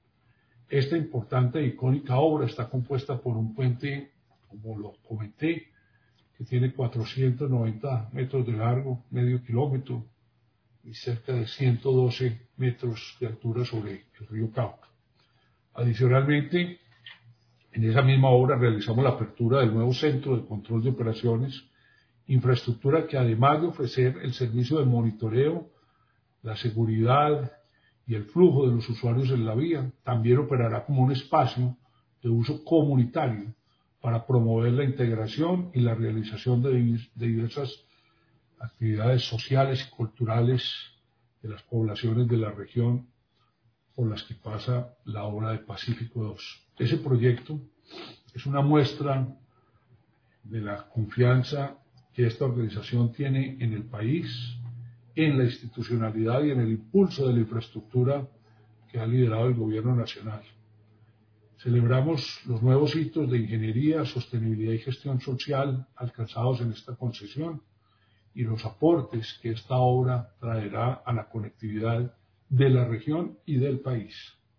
Esta importante e icónica obra está compuesta por un puente, como lo comenté, que tiene cuatrocientos noventa metros de largo, medio kilómetro y cerca de ciento doce metros de altura sobre el río Cauca. Adicionalmente, en esa misma obra realizamos la apertura del nuevo centro de control de operaciones, infraestructura que además de ofrecer el servicio de monitoreo, la seguridad y el flujo de los usuarios en la vía, también operará como un espacio de uso comunitario para promover la integración y la realización de, de diversas actividades sociales y culturales de las poblaciones de la región por las que pasa la obra de Pacífico dos. Ese proyecto es una muestra de la confianza que esta organización tiene en el país, en la institucionalidad y en el impulso de la infraestructura que ha liderado el gobierno nacional. Celebramos los nuevos hitos de ingeniería, sostenibilidad y gestión social alcanzados en esta concesión y los aportes que esta obra traerá a la conectividad de la región y del país.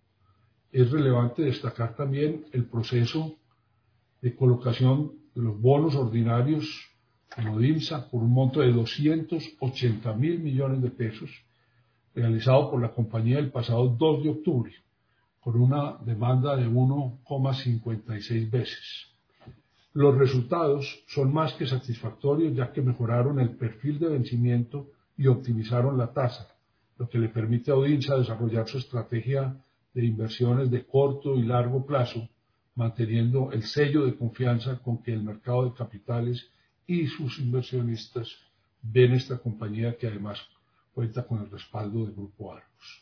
Es relevante destacar también el proceso de colocación de los bonos ordinarios en ODINSA por un monto de doscientos ochenta mil millones de pesos, realizado por la compañía el pasado dos de octubre, con una demanda de uno coma cincuenta y seis veces. Los resultados son más que satisfactorios, ya que mejoraron el perfil de vencimiento y optimizaron la tasa, lo que le permite a ODINSA desarrollar su estrategia de inversiones de corto y largo plazo, manteniendo el sello de confianza con que el mercado de capitales y sus inversionistas ven esta compañía, que además cuenta con el respaldo del Grupo Argos.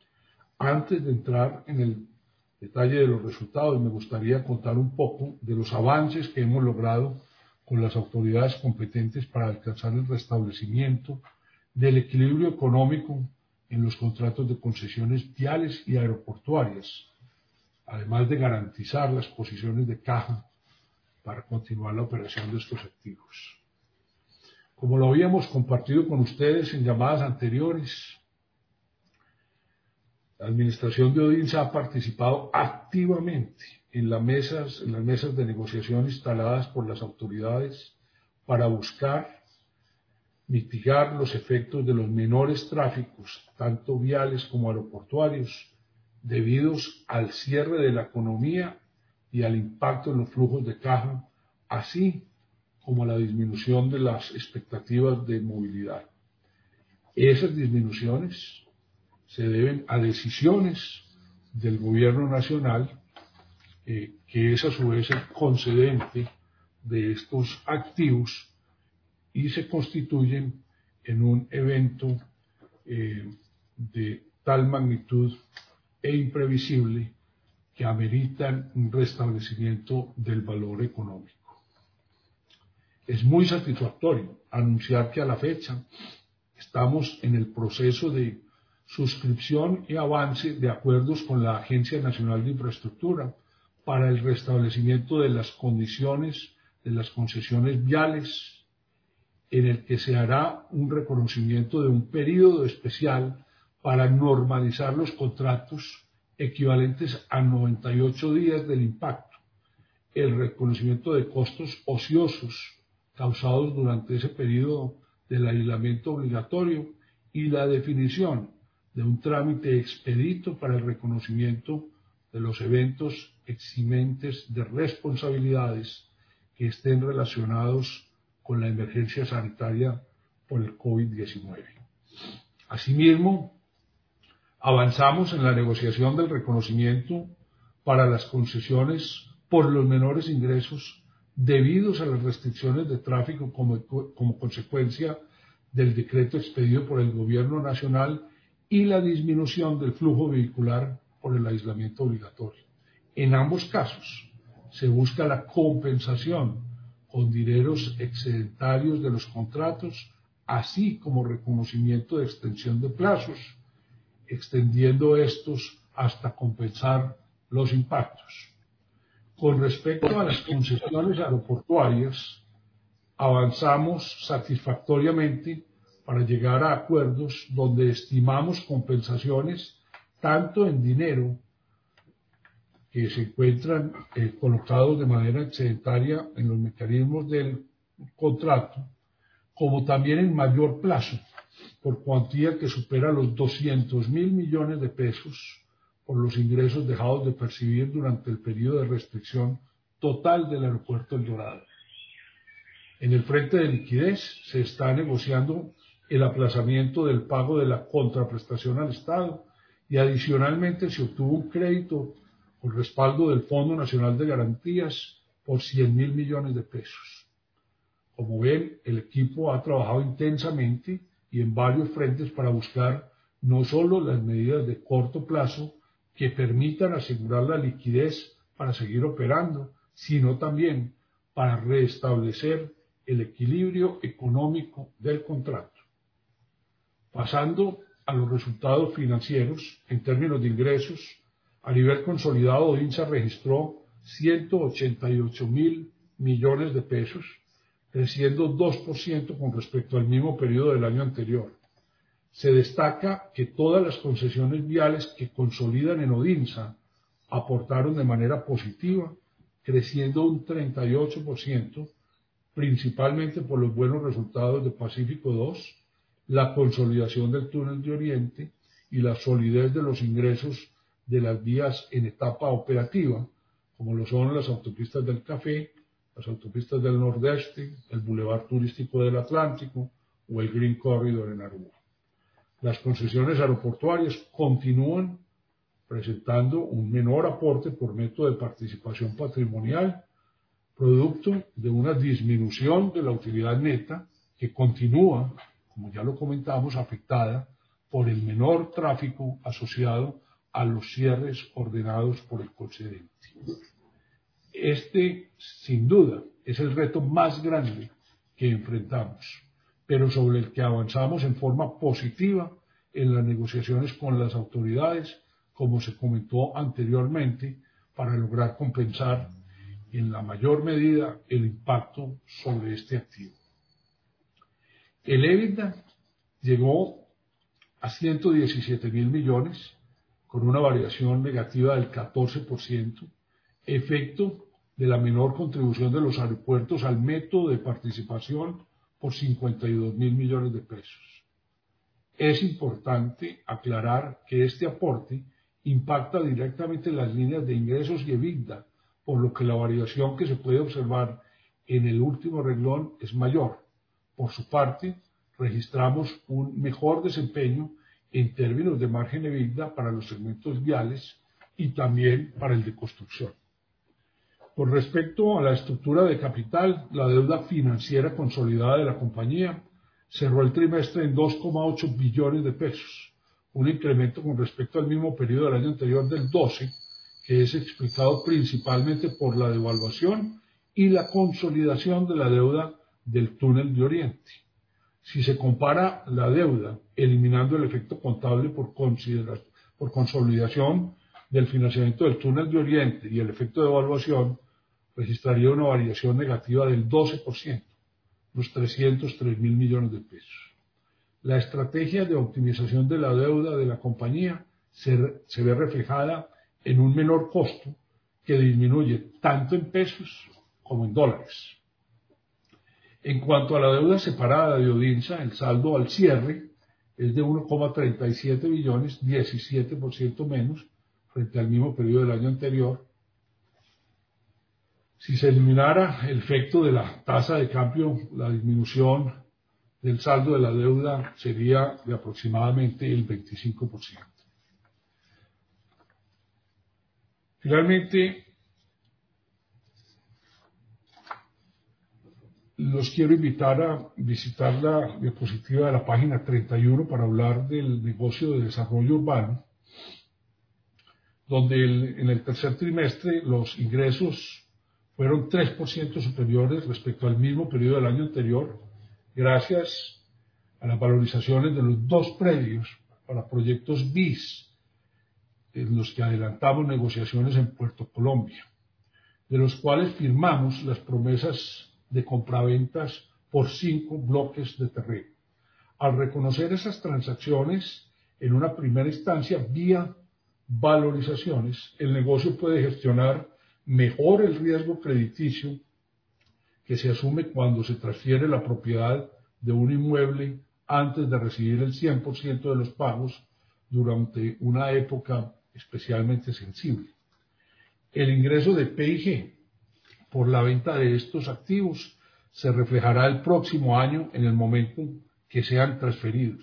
Antes de entrar en el detalle de los resultados, me gustaría contar un poco de los avances que hemos logrado con las autoridades competentes para alcanzar el restablecimiento del equilibrio económico en los contratos de concesiones viales y aeroportuarias, además de garantizar las posiciones de caja para continuar la operación de estos activos. Como lo habíamos compartido con ustedes en llamadas anteriores, la administración de ODINSA ha participado activamente en las mesas, en las mesas de negociación instaladas por las autoridades para buscar mitigar los efectos de los menores tráficos, tanto viales como aeroportuarios, debidos al cierre de la economía y al impacto en los flujos de caja, así como a la disminución de las expectativas de movilidad. Esas disminuciones se deben a decisiones del gobierno nacional, eh, que es a su vez el concedente de estos activos, y se constituyen en un evento eh, de tal magnitud e imprevisible que ameritan un restablecimiento del valor económico. Es muy satisfactorio anunciar que a la fecha estamos en el proceso de suscripción y avance de acuerdos con la Agencia Nacional de Infraestructura para el restablecimiento de las condiciones de las concesiones viales, en el que se hará un reconocimiento de un período especial para normalizar los contratos equivalentes a noventa y ocho días del impacto, el reconocimiento de costos ociosos causados durante ese periodo del aislamiento obligatorio y la definición de un trámite expedito para el reconocimiento de los eventos eximentes de responsabilidades que estén relacionados con la emergencia sanitaria por el COVID diecinueve. Asimismo, Avanzamos en la negociación del reconocimiento para las concesiones por los menores ingresos debidos a las restricciones de tráfico como, como consecuencia del decreto expedido por el Gobierno Nacional y la disminución del flujo vehicular por el aislamiento obligatorio. En ambos casos se busca la compensación con dineros excedentarios de los contratos, así como reconocimiento de extensión de plazos, extendiendo estos hasta compensar los impactos. Con respecto a las concesiones aeroportuarias, avanzamos satisfactoriamente para llegar a acuerdos donde estimamos compensaciones tanto en dinero, que se encuentran eh, colocados de manera excedentaria en los mecanismos del contrato, como también en mayor plazo, por cuantía que supera los doscientos mil millones de pesos por los ingresos dejados de percibir durante el periodo de restricción total del aeropuerto El Dorado. En el frente de liquidez se está negociando el aplazamiento del pago de la contraprestación al Estado y adicionalmente se obtuvo un crédito con respaldo del Fondo Nacional de Garantías por cien mil millones de pesos. Como ven, el equipo ha trabajado intensamente y en varios frentes para buscar no solo las medidas de corto plazo que permitan asegurar la liquidez para seguir operando, sino también para restablecer el equilibrio económico del contrato. Pasando a los resultados financieros, en términos de ingresos, a nivel consolidado, OINSA registró ciento ochenta y ocho mil millones de pesos, creciendo dos por ciento con respecto al mismo periodo del año anterior. Se destaca que todas las concesiones viales que consolidan en ODINSA aportaron de manera positiva, creciendo un treinta y ocho por ciento, principalmente por los buenos resultados de Pacífico dos, la consolidación del túnel de Oriente y la solidez de los ingresos de las vías en etapa operativa, como lo son las autopistas del Café, las autopistas del Nordeste, el Boulevard Turístico del Atlántico o el Green Corridor en Aruba. Las concesiones aeroportuarias continúan presentando un menor aporte por método de participación patrimonial, producto de una disminución de la utilidad neta que continúa, como ya lo comentamos, afectada por el menor tráfico asociado a los cierres ordenados por el concedente. Este, sin duda, es el reto más grande que enfrentamos, pero sobre el que avanzamos en forma positiva en las negociaciones con las autoridades, como se comentó anteriormente, para lograr compensar en la mayor medida el impacto sobre este activo. El EBITDA llegó a ciento diecisiete mil millones, con una variación negativa del catorce por ciento, efecto de la menor contribución de los aeropuertos al método de participación por cincuenta y dos mil millones de pesos. Es importante aclarar que este aporte impacta directamente las líneas de ingresos y EBITDA, por lo que la variación que se puede observar en el último renglón es mayor. Por su parte, registramos un mejor desempeño en términos de margen EBITDA para los segmentos viales y también para el de construcción. Con respecto a la estructura de capital, la deuda financiera consolidada de la compañía cerró el trimestre en dos coma ocho billones de pesos, un incremento con respecto al mismo periodo del año anterior del doce, que es explicado principalmente por la devaluación y la consolidación de la deuda del túnel de Oriente. Si se compara la deuda, eliminando el efecto contable por, por consolidación del financiamiento del túnel de Oriente y el efecto de devaluación, registraría una variación negativa del doce por ciento, los trescientos tres mil millones de pesos. La estrategia de optimización de la deuda de la compañía se, se ve reflejada en un menor costo que disminuye tanto en pesos como en dólares. En cuanto a la deuda separada de ODINSA, el saldo al cierre es de uno coma treinta y siete billones, diecisiete por ciento menos frente al mismo periodo del año anterior. Si se eliminara el efecto de la tasa de cambio, la disminución del saldo de la deuda sería de aproximadamente el veinticinco por ciento. Finalmente, los quiero invitar a visitar la diapositiva de la página treinta y uno para hablar del negocio de desarrollo urbano, donde el, en el tercer trimestre los ingresos fueron tres por ciento superiores respecto al mismo periodo del año anterior, gracias a las valorizaciones de los dos predios para proyectos B I S, en los que adelantamos negociaciones en Puerto Colombia, de los cuales firmamos las promesas de compraventas por cinco bloques de terreno. Al reconocer esas transacciones en una primera instancia vía valorizaciones, el negocio puede gestionar mejor el riesgo crediticio que se asume cuando se transfiere la propiedad de un inmueble antes de recibir el cien por ciento de los pagos durante una época especialmente sensible. El ingreso de P y G por la venta de estos activos se reflejará el próximo año en el momento que sean transferidos.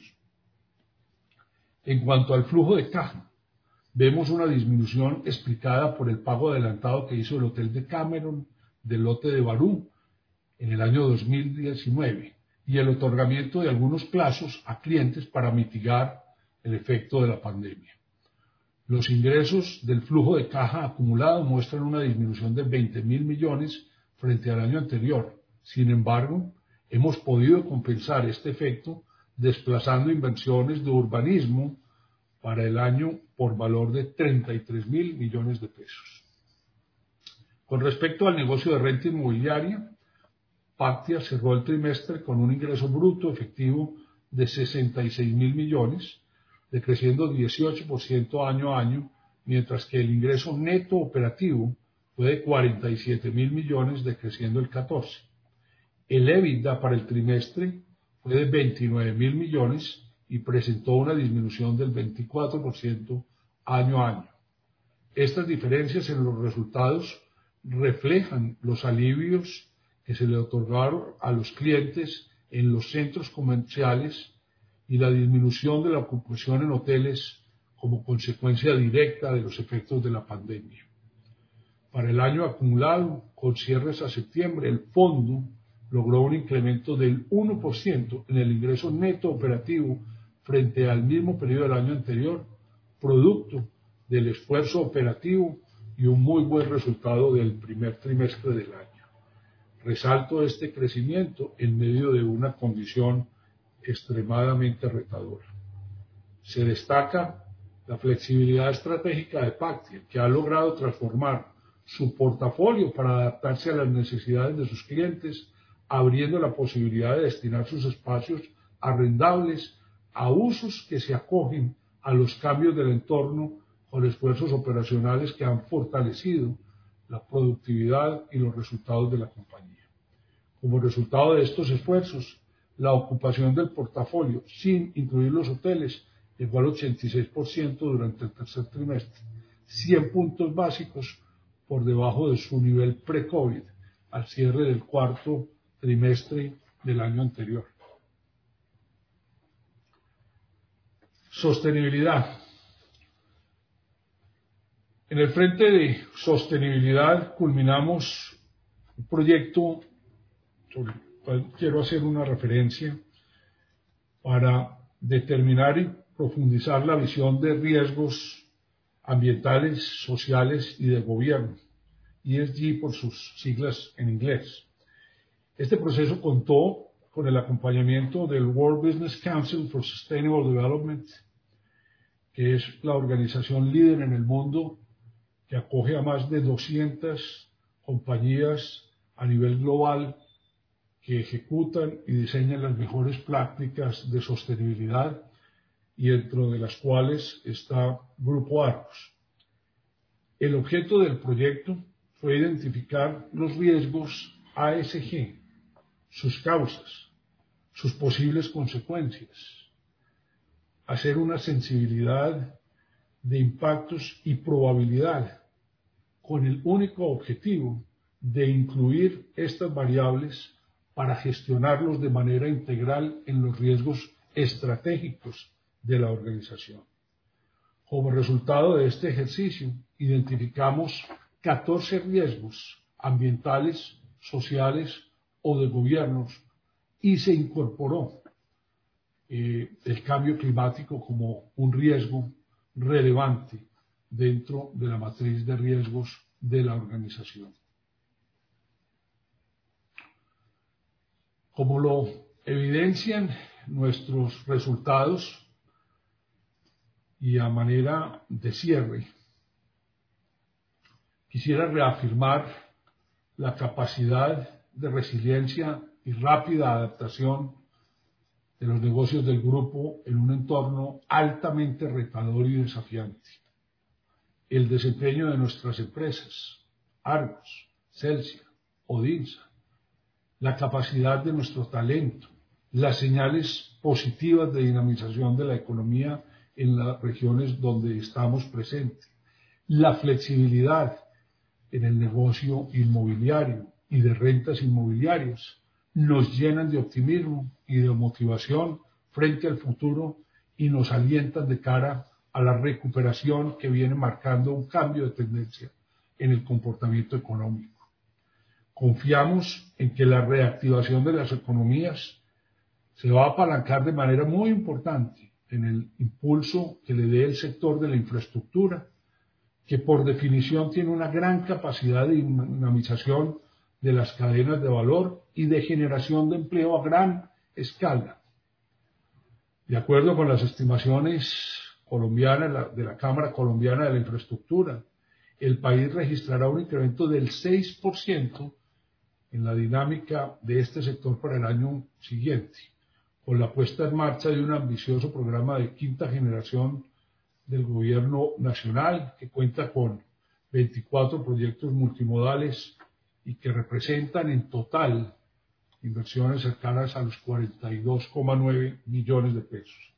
En cuanto al flujo de caja, vemos una disminución explicada por el pago adelantado que hizo el Hotel de Cameron del lote de Barú en el año dos mil diecinueve y el otorgamiento de algunos plazos a clientes para mitigar el efecto de la pandemia. Los ingresos del flujo de caja acumulado muestran una disminución de veinte mil millones frente al año anterior. Sin embargo, hemos podido compensar este efecto desplazando inversiones de urbanismo para el año por valor de treinta y tres mil millones de pesos. Con respecto al negocio de renta inmobiliaria, Pactia cerró el trimestre con un ingreso bruto efectivo de sesenta y seis mil millones, decreciendo dieciocho por ciento año a año, mientras que el ingreso neto operativo fue de cuarenta y siete mil millones, decreciendo el catorce por ciento. El EBITDA para el trimestre fue de veintinueve mil millones y presentó una disminución del veinticuatro por ciento año a año. Estas diferencias en los resultados reflejan los alivios que se le otorgaron a los clientes en los centros comerciales y la disminución de la ocupación en hoteles como consecuencia directa de los efectos de la pandemia. Para el año acumulado, con cierres a septiembre, el fondo logró un incremento del uno por ciento en el ingreso neto operativo frente al mismo periodo del año anterior, producto del esfuerzo operativo y un muy buen resultado del primer trimestre del año. Resalto este crecimiento en medio de una condición extremadamente retadora. Se destaca la flexibilidad estratégica de Pactia, que ha logrado transformar su portafolio para adaptarse a las necesidades de sus clientes, abriendo la posibilidad de destinar sus espacios arrendables a usos que se acogen a los cambios del entorno con esfuerzos operacionales que han fortalecido la productividad y los resultados de la compañía. Como resultado de estos esfuerzos, la ocupación del portafolio, sin incluir los hoteles, llegó al ochenta y seis por ciento durante el tercer trimestre, cien puntos básicos por debajo de su nivel pre-COVID al cierre del cuarto trimestre del año anterior. Sostenibilidad. En el frente de sostenibilidad culminamos un proyecto sobre el cual quiero hacer una referencia para determinar y profundizar la visión de riesgos ambientales, sociales y de gobierno, E S G por sus siglas en inglés. Este proceso contó con el acompañamiento del World Business Council for Sustainable Development, que es la organización líder en el mundo que acoge a más de doscientas compañías a nivel global que ejecutan y diseñan las mejores prácticas de sostenibilidad, y dentro de las cuales está Grupo Arcos. El objeto del proyecto fue identificar los riesgos A S G, sus causas, sus posibles consecuencias, hacer una sensibilidad de impactos y probabilidad, con el único objetivo de incluir estas variables para gestionarlos de manera integral en los riesgos estratégicos de la organización. Como resultado de este ejercicio, identificamos catorce riesgos ambientales, sociales o de gobiernos y se incorporó eh, el cambio climático como un riesgo relevante dentro de la matriz de riesgos de la organización. Como lo evidencian nuestros resultados y a manera de cierre, quisiera reafirmar la capacidad de resiliencia y rápida adaptación de los negocios del grupo en un entorno altamente retador y desafiante. El desempeño de nuestras empresas, Argos, Celsia, Odinsa, la capacidad de nuestro talento, las señales positivas de dinamización de la economía en las regiones donde estamos presentes, la flexibilidad en el negocio inmobiliario y de rentas inmobiliarias, nos llenan de optimismo y de motivación frente al futuro y nos alientan de cara a la recuperación que viene marcando un cambio de tendencia en el comportamiento económico. Confiamos en que la reactivación de las economías se va a apalancar de manera muy importante en el impulso que le dé el sector de la infraestructura, que por definición tiene una gran capacidad de dinamización de las cadenas de valor y de generación de empleo a gran escala. De acuerdo con las estimaciones colombianas de la Cámara Colombiana de la Infraestructura, el país registrará un incremento del seis por ciento en la dinámica de este sector para el año siguiente, con la puesta en marcha de un ambicioso programa de quinta generación del gobierno nacional que cuenta con veinticuatro proyectos multimodales y que representan en total inversiones cercanas a los cuarenta y dos coma nueve millones de pesos.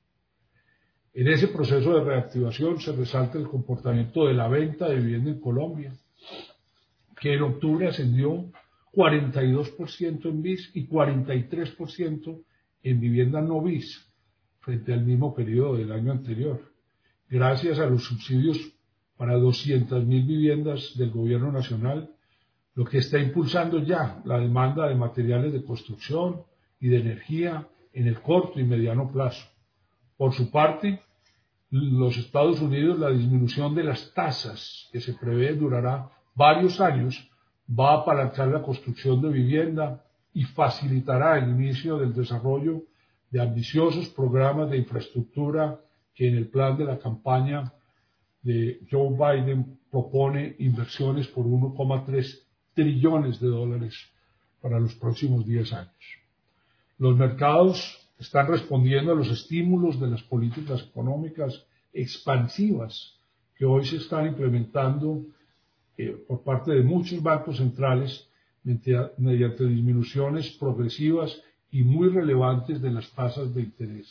En ese proceso de reactivación se resalta el comportamiento de la venta de vivienda en Colombia, que en octubre ascendió cuarenta y dos por ciento en B I S y cuarenta y tres por ciento en vivienda no B I S frente al mismo periodo del año anterior, gracias a los subsidios para doscientas mil viviendas del gobierno nacional, lo que está impulsando ya la demanda de materiales de construcción y de energía en el corto y mediano plazo. Por su parte, los Estados Unidos, la disminución de las tasas que se prevé durará varios años, va a apalancar la construcción de vivienda y facilitará el inicio del desarrollo de ambiciosos programas de infraestructura que en el plan de la campaña de Joe Biden propone inversiones por uno coma tres trillones de dólares para los próximos diez años. Los mercados están respondiendo a los estímulos de las políticas económicas expansivas que hoy se están implementando eh, por parte de muchos bancos centrales mediante, mediante disminuciones progresivas y muy relevantes de las tasas de interés.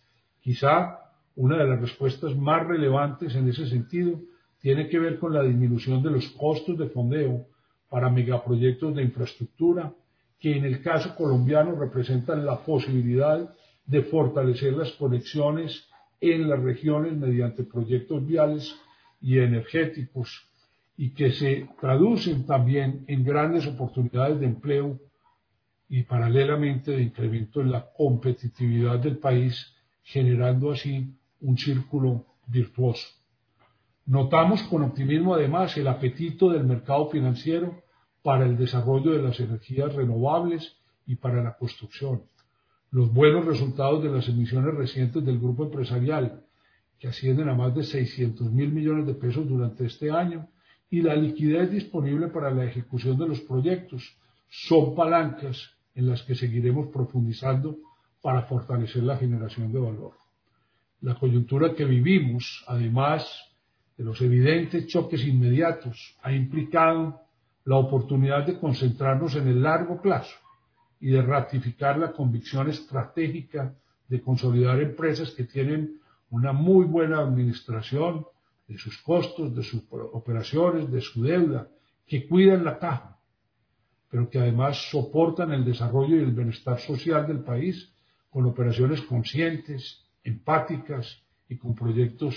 Quizá una de las respuestas más relevantes en ese sentido tiene que ver con la disminución de los costos de fondeo para megaproyectos de infraestructura, que en el caso colombiano representan la posibilidad de fortalecer las conexiones en las regiones mediante proyectos viales y energéticos, y que se traducen también en grandes oportunidades de empleo y paralelamente de incremento en la competitividad del país, generando así un círculo virtuoso. Notamos con optimismo además el apetito del mercado financiero para el desarrollo de las energías renovables y para la construcción. Los buenos resultados de las emisiones recientes del grupo empresarial, que ascienden a más de seiscientos mil millones de pesos durante este año, y la liquidez disponible para la ejecución de los proyectos, son palancas en las que seguiremos profundizando para fortalecer la generación de valor. La coyuntura que vivimos, además de los evidentes choques inmediatos, ha implicado la oportunidad de concentrarnos en el largo plazo y de ratificar la convicción estratégica de consolidar empresas que tienen una muy buena administración de sus costos, de sus operaciones, de su deuda, que cuidan la caja, pero que además soportan el desarrollo y el bienestar social del país con operaciones conscientes, empáticas y con proyectos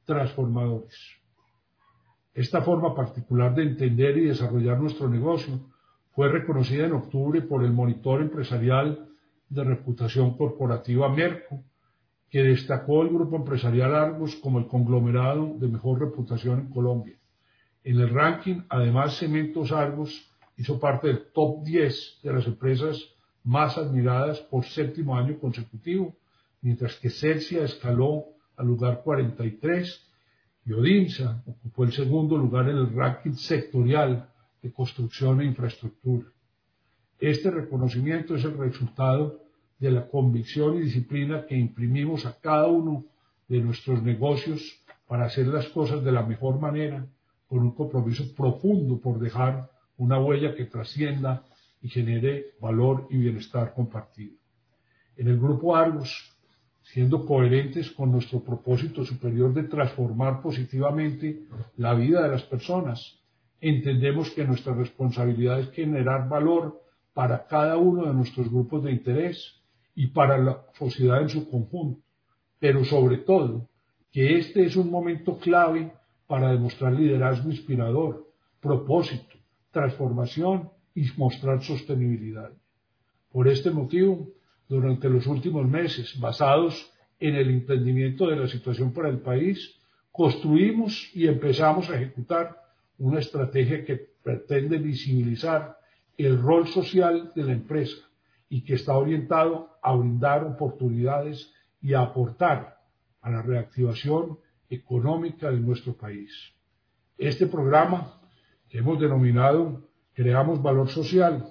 transformadores. Esta forma particular de entender y desarrollar nuestro negocio fue reconocida en octubre por el Monitor Empresarial de Reputación Corporativa Merco, que destacó el Grupo Empresarial Argos como el conglomerado de mejor reputación en Colombia. En el ranking, además, Cementos Argos hizo parte del top diez de las empresas más admiradas por séptimo año consecutivo, mientras que Celsia escaló al lugar cuarenta y tres y Odinsa ocupó el segundo lugar en el ranking sectorial de construcción e infraestructura. Este reconocimiento es el resultado de la convicción y disciplina que imprimimos a cada uno de nuestros negocios para hacer las cosas de la mejor manera, con un compromiso profundo por dejar una huella que trascienda y genere valor y bienestar compartido. En el Grupo Argos, siendo coherentes con nuestro propósito superior de transformar positivamente la vida de las personas, entendemos que nuestra responsabilidad es generar valor para cada uno de nuestros grupos de interés y para la sociedad en su conjunto, pero sobre todo que este es un momento clave para demostrar liderazgo inspirador, propósito, transformación y mostrar sostenibilidad. Por este motivo, durante los últimos meses, basados en el entendimiento de la situación para el país, construimos y empezamos a ejecutar una estrategia que pretende visibilizar el rol social de la empresa y que está orientado a brindar oportunidades y a aportar a la reactivación económica de nuestro país. Este programa, que hemos denominado Creamos Valor Social,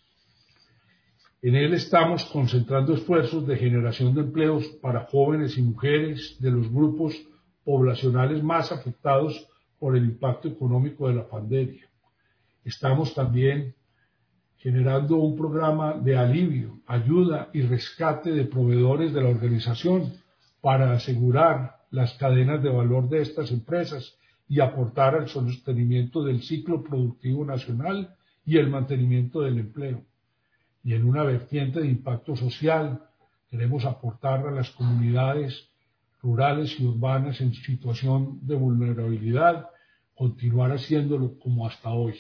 en él estamos concentrando esfuerzos de generación de empleos para jóvenes y mujeres de los grupos poblacionales más afectados por el impacto económico de la pandemia. Estamos también generando un programa de alivio, ayuda y rescate de proveedores de la organización para asegurar las cadenas de valor de estas empresas y aportar al sostenimiento del ciclo productivo nacional y el mantenimiento del empleo. Y en una vertiente de impacto social, queremos aportar a las comunidades rurales y urbanas en situación de vulnerabilidad, continuar haciéndolo como hasta hoy.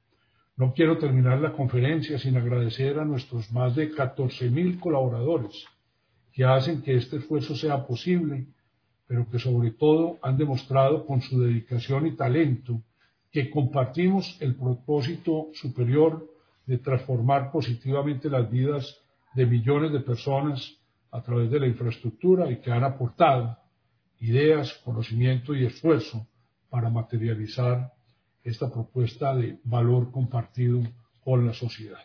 No quiero terminar la conferencia sin agradecer a nuestros más de catorce mil colaboradores que hacen que este esfuerzo sea posible, pero que sobre todo han demostrado con su dedicación y talento que compartimos el propósito superior de transformar positivamente las vidas de millones de personas a través de la infraestructura y que han aportado ideas, conocimiento y esfuerzo para materializar esta propuesta de valor compartido con la sociedad.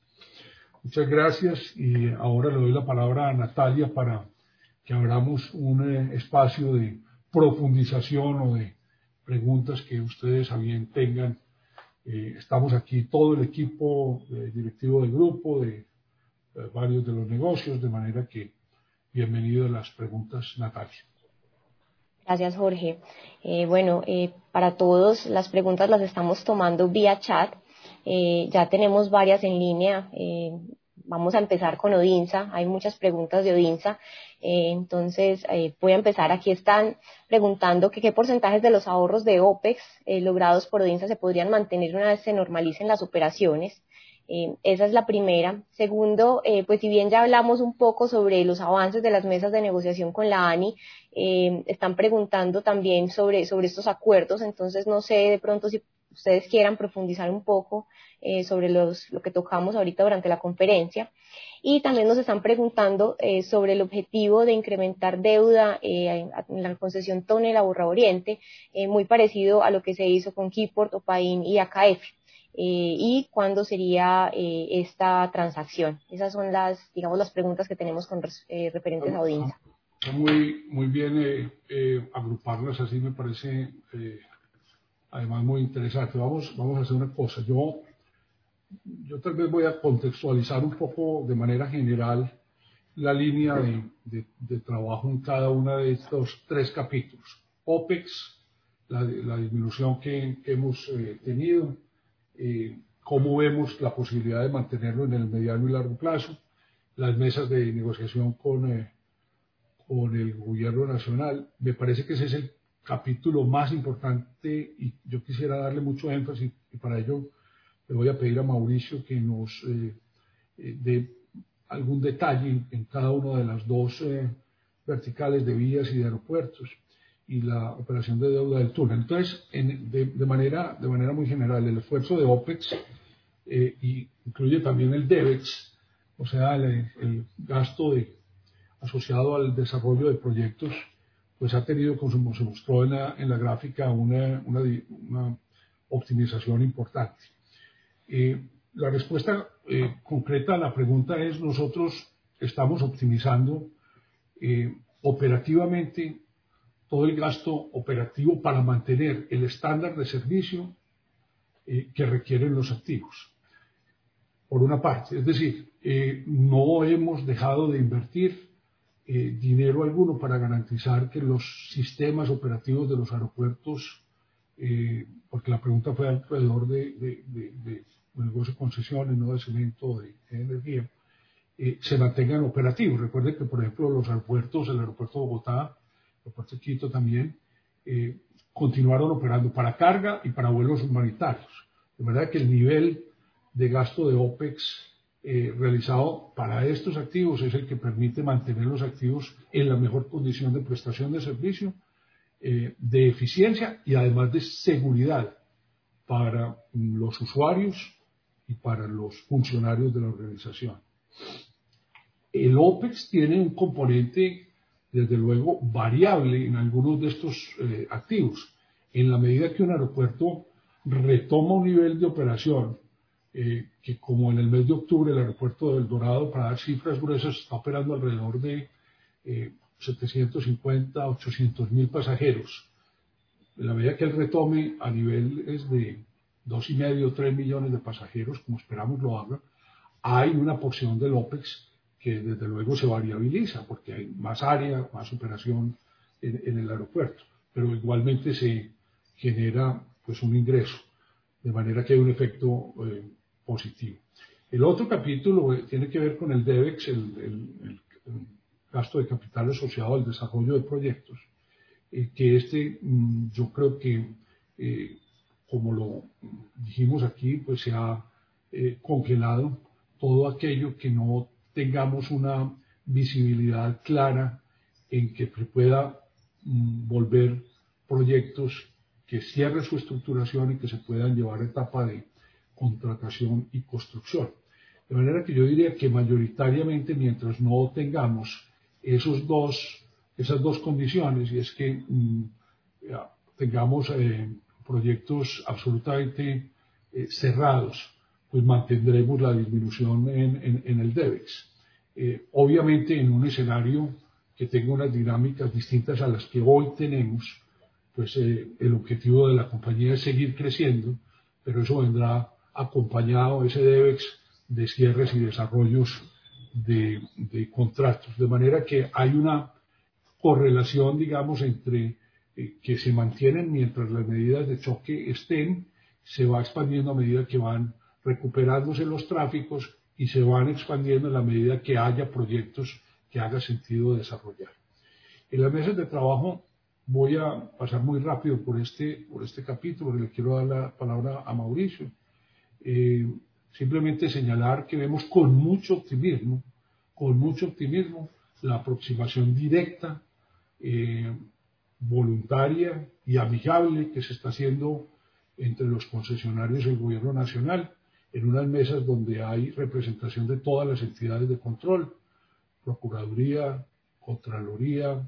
Muchas gracias y ahora le doy la palabra a Natalia para que abramos un eh, espacio de profundización o de preguntas que ustedes a bien tengan. Eh, estamos aquí todo el equipo eh, directivo del grupo, de eh, varios de los negocios, de manera que bienvenido a las preguntas, Natalia. Gracias, Jorge. Eh, bueno, eh, para todos las preguntas las estamos tomando vía chat. Eh, ya tenemos varias en línea. Eh, vamos a empezar con Odinsa. Hay muchas preguntas de Odinsa. Eh, entonces, eh, voy a empezar. Aquí están preguntando que qué porcentajes de los ahorros de OPEX eh, logrados por Odinsa se podrían mantener una vez se normalicen las operaciones. Eh, esa es la primera. Segundo, eh, pues si bien ya hablamos un poco sobre los avances de las mesas de negociación con la ANI, eh, están preguntando también sobre, sobre estos acuerdos, entonces no sé de pronto si ustedes quieran profundizar un poco eh, sobre los, lo que tocamos ahorita durante la conferencia. Y también nos están preguntando eh, sobre el objetivo de incrementar deuda eh, en la concesión Tonela Burra Oriente, eh, muy parecido a lo que se hizo con Keyport, Opain y A K F. Eh, y cuándo sería eh, esta transacción. Esas son las, digamos, las preguntas que tenemos con eh, referentes a Odinsa. Muy, muy bien eh, eh, agruparlas así, me parece eh, además muy interesante. Vamos, vamos a hacer una cosa. Yo, yo tal vez voy a contextualizar un poco de manera general la línea de, de, de trabajo en cada uno de estos tres capítulos. OPEX, la, la disminución que, que hemos eh, tenido. Eh, cómo vemos la posibilidad de mantenerlo en el mediano y largo plazo, las mesas de negociación con, eh, con el gobierno nacional. Me parece que ese es el capítulo más importante, y yo quisiera darle mucho énfasis, y para ello le voy a pedir a Mauricio que nos eh, eh, dé algún detalle en, en cada una de las dos eh, verticales de vías y de aeropuertos y la operación de deuda del túnel. Entonces, en, de, de, manera, de manera muy general, el esfuerzo de OPEX eh, y incluye también el DEVEX, o sea, el, el gasto de, asociado al desarrollo de proyectos, pues ha tenido, como se mostró en la, en la gráfica, una, una, una optimización importante. Eh, la respuesta eh, concreta a la pregunta es: nosotros estamos optimizando eh, operativamente todo el gasto operativo para mantener el estándar de servicio eh, que requieren los activos. Por una parte, es decir, eh, no hemos dejado de invertir eh, dinero alguno para garantizar que los sistemas operativos de los aeropuertos, eh, porque la pregunta fue alrededor de, de, de, de, de negocio de concesiones, no de cemento, de, de energía, eh, se mantengan operativos. Recuerden que, por ejemplo, los aeropuertos, el aeropuerto de Bogotá, el aeropuerto de Quito también, eh, continuaron operando para carga y para vuelos humanitarios. De verdad que el nivel de gasto de OPEX eh, realizado para estos activos es el que permite mantener los activos en la mejor condición de prestación de servicio, eh, de eficiencia y además de seguridad para los usuarios y para los funcionarios de la organización. El OPEX tiene un componente, desde luego, variable en algunos de estos eh, activos. En la medida que un aeropuerto retoma un nivel de operación, eh, que como en el mes de octubre el aeropuerto del Dorado, para dar cifras gruesas, está operando alrededor de eh, setecientos cincuenta, ochocientos mil pasajeros. En la medida que él retome a niveles de dos y medio, tres millones de pasajeros, como esperamos lo haga, hay una porción del OPEX que desde luego se variabiliza porque hay más área, más operación en, en el aeropuerto, pero igualmente se genera pues un ingreso, de manera que hay un efecto eh, positivo. El otro capítulo eh, tiene que ver con el DEVEX, el, el, el, el gasto de capital asociado al desarrollo de proyectos, eh, que este mm, yo creo que, eh, como lo dijimos aquí, pues se ha eh, congelado todo aquello que no tengamos una visibilidad clara en que se pueda mm, volver proyectos que cierren su estructuración y que se puedan llevar a etapa de contratación y construcción. De manera que yo diría que mayoritariamente, mientras no tengamos esos dos, esas dos condiciones, y es que mm, ya, tengamos eh, proyectos absolutamente eh, cerrados, pues mantendremos la disminución en, en, en el DEVEX. Eh, obviamente en un escenario que tenga unas dinámicas distintas a las que hoy tenemos, pues eh, el objetivo de la compañía es seguir creciendo, pero eso vendrá acompañado, ese DEVEX, de cierres y desarrollos de, de contratos. De manera que hay una correlación, digamos, entre eh, que se mantienen mientras las medidas de choque estén, se va expandiendo a medida que van recuperándose los tráficos y se van expandiendo en la medida que haya proyectos que haga sentido desarrollar. En las mesas de trabajo voy a pasar muy rápido por este, por este capítulo, le quiero dar la palabra a Mauricio. Eh, simplemente señalar que vemos con mucho optimismo, con mucho optimismo, la aproximación directa, eh, voluntaria y amigable que se está haciendo entre los concesionarios y el gobierno nacional, en unas mesas donde hay representación de todas las entidades de control, Procuraduría, Contraloría,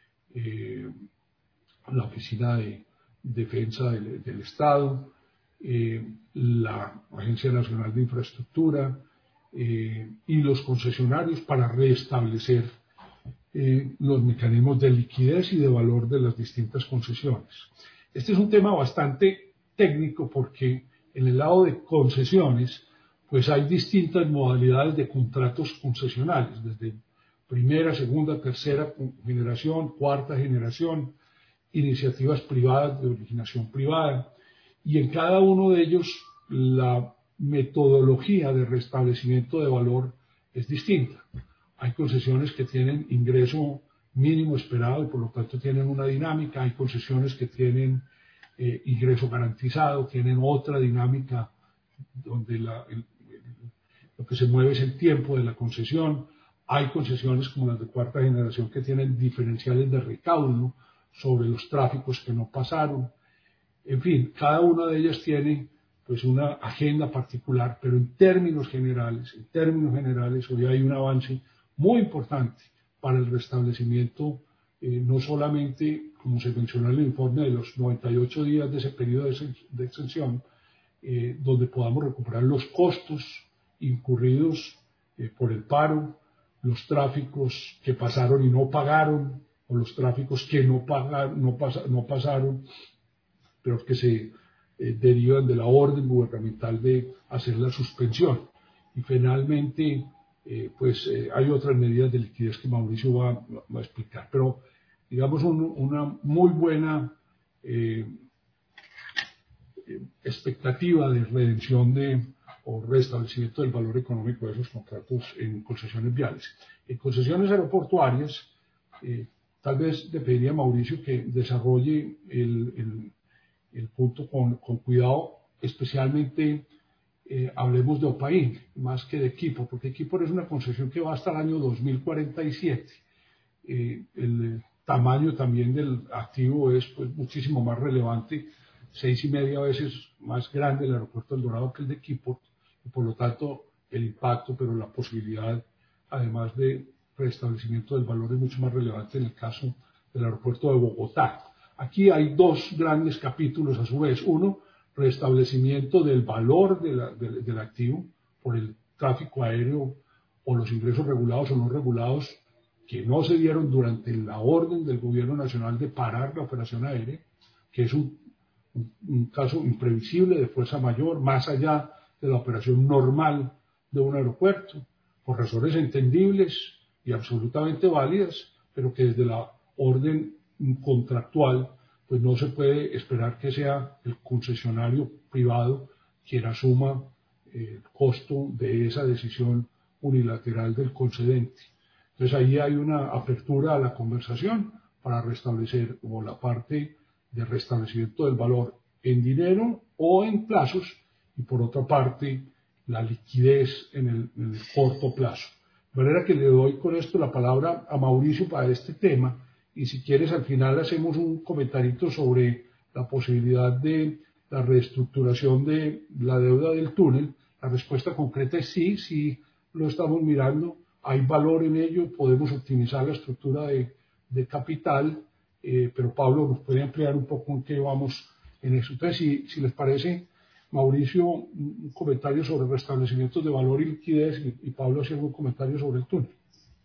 eh, la Oficina de Defensa del, del Estado, eh, la Agencia Nacional de Infraestructura eh, y los concesionarios para restablecer eh, los mecanismos de liquidez y de valor de las distintas concesiones. Este es un tema bastante técnico porque en el lado de concesiones pues hay distintas modalidades de contratos concesionales, desde primera, segunda, tercera generación, cuarta generación, iniciativas privadas de originación privada, y en cada uno de ellos la metodología de restablecimiento de valor es distinta. Hay concesiones que tienen ingreso mínimo esperado y por lo tanto tienen una dinámica. Hay concesiones que tienen eh, ingreso garantizado, tienen otra dinámica donde la, el, el, lo que se mueve es el tiempo de la concesión. Hay concesiones como las de cuarta generación que tienen diferenciales de recaudo sobre los tráficos que no pasaron. En fin, cada una de ellas tiene pues una agenda particular, pero en términos generales, en términos generales, hoy hay un avance muy importante para el restablecimiento, eh, no solamente, como se mencionó en el informe, de los noventa y ocho días de ese periodo de, de exención, eh, donde podamos recuperar los costos incurridos eh, por el paro, los tráficos que pasaron y no pagaron, o los tráficos que no, pagaron, no, pasa, no pasaron, pero que se eh, derivan de la orden gubernamental de hacer la suspensión. Y finalmente, eh, pues eh, hay otras medidas de liquidez que Mauricio va, va a explicar. Pero, digamos, un, una muy buena eh, expectativa de redención de, o restablecimiento del valor económico de esos contratos en concesiones viales. En concesiones aeroportuarias, eh, tal vez le pediría a Mauricio que desarrolle el, el, el punto con, con cuidado, especialmente eh, hablemos de Opaín, más que de Equipo, porque Equipo es una concesión que va hasta el año dos mil cuarenta y siete. Eh, el tamaño también del activo es pues, muchísimo más relevante, seis y media veces más grande el aeropuerto El Dorado que el de Equipo, y por lo tanto el impacto, pero la posibilidad, además de restablecimiento del valor, es mucho más relevante en el caso del aeropuerto de Bogotá. Aquí hay dos grandes capítulos a su vez. Uno, restablecimiento del valor de la, de, del activo por el tráfico aéreo o los ingresos regulados o no regulados que no se dieron durante la orden del gobierno nacional de parar la operación aérea, que es un, un, un caso imprevisible de fuerza mayor, más allá de la operación normal de un aeropuerto, por razones entendibles y absolutamente válidas, pero que desde la orden contractual pues no se puede esperar que sea el concesionario privado quien asuma eh, el costo de esa decisión unilateral del concedente. Entonces ahí hay una apertura a la conversación para restablecer como la parte de restablecimiento del valor en dinero o en plazos, y por otra parte la liquidez en el, en el corto plazo. De manera que le doy con esto la palabra a Mauricio para este tema, y si quieres al final hacemos un comentarito sobre la posibilidad de la reestructuración de la deuda del túnel. La respuesta concreta es sí, sí lo estamos mirando, hay valor en ello, podemos optimizar la estructura de, de capital, eh, pero Pablo nos puede ampliar un poco en qué vamos en eso. Entonces, si, si les parece, Mauricio, un comentario sobre restablecimientos de valor y liquidez, y, y Pablo hacía algún comentario sobre el túnel.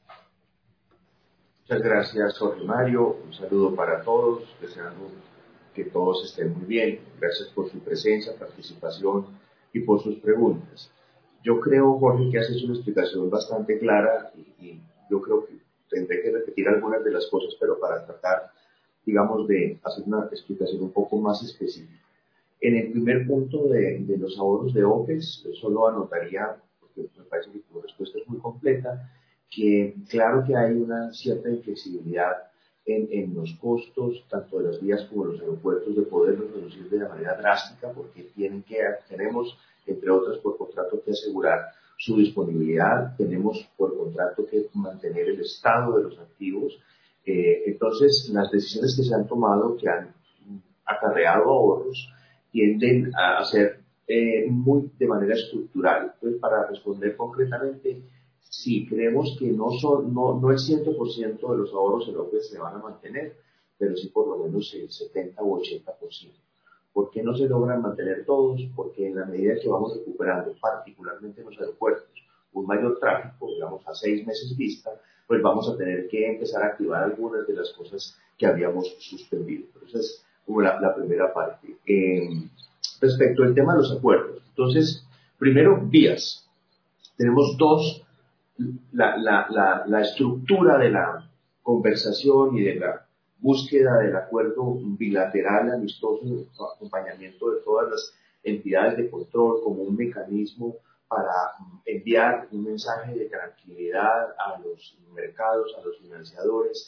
Muchas gracias, Jorge Mario. Un saludo para todos, deseando que todos estén muy bien. Gracias por su presencia, participación y por sus preguntas. Yo creo, Jorge, que has hecho una explicación bastante clara y, y yo creo que tendré que repetir algunas de las cosas, pero para tratar, digamos, de hacer una explicación un poco más específica. En el primer punto de, de los ahorros de OPEX, yo solo anotaría, porque me parece que tu respuesta es muy completa, que claro que hay una cierta inflexibilidad en, en los costos, tanto de las vías como de los aeropuertos, de poderlos reducir de una manera drástica, porque tienen que, tenemos, entre otras, por contrato que asegurar su disponibilidad, tenemos por contrato que mantener el estado de los activos. Eh, entonces, las decisiones que se han tomado, que han acarreado ahorros, tienden a ser eh, muy de manera estructural. Entonces, para responder concretamente, sí, creemos que no, son, no, no el cien por ciento de los ahorros en OPEX se van a mantener, pero sí por lo menos el setenta u ochenta por ciento. ¿Por qué no se logran mantener todos? Porque en la medida que vamos recuperando, particularmente en los aeropuertos, un mayor tráfico, digamos a seis meses vista, pues vamos a tener que empezar a activar algunas de las cosas que habíamos suspendido. Pero esa es como la, la primera parte. Eh, respecto al tema de los acuerdos, entonces, primero, vías. Tenemos dos. La, la, la, la estructura de la conversación y de la búsqueda del acuerdo bilateral, amistoso, de acompañamiento de todas las entidades de control como un mecanismo para enviar un mensaje de tranquilidad a los mercados, a los financiadores,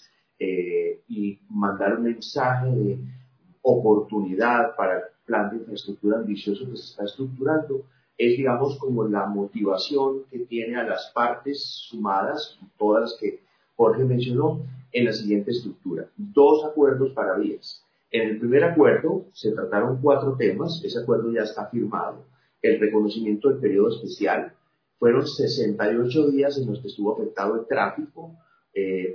eh, y mandar un mensaje de oportunidad para el plan de infraestructura ambicioso que se está estructurando, es, digamos, como la motivación que tiene a las partes sumadas, todas las que Jorge mencionó, en la siguiente estructura. Dos acuerdos para vías. En el primer acuerdo se trataron cuatro temas, ese acuerdo ya está firmado. El reconocimiento del periodo especial, fueron sesenta y ocho días en los que estuvo afectado el tráfico, eh,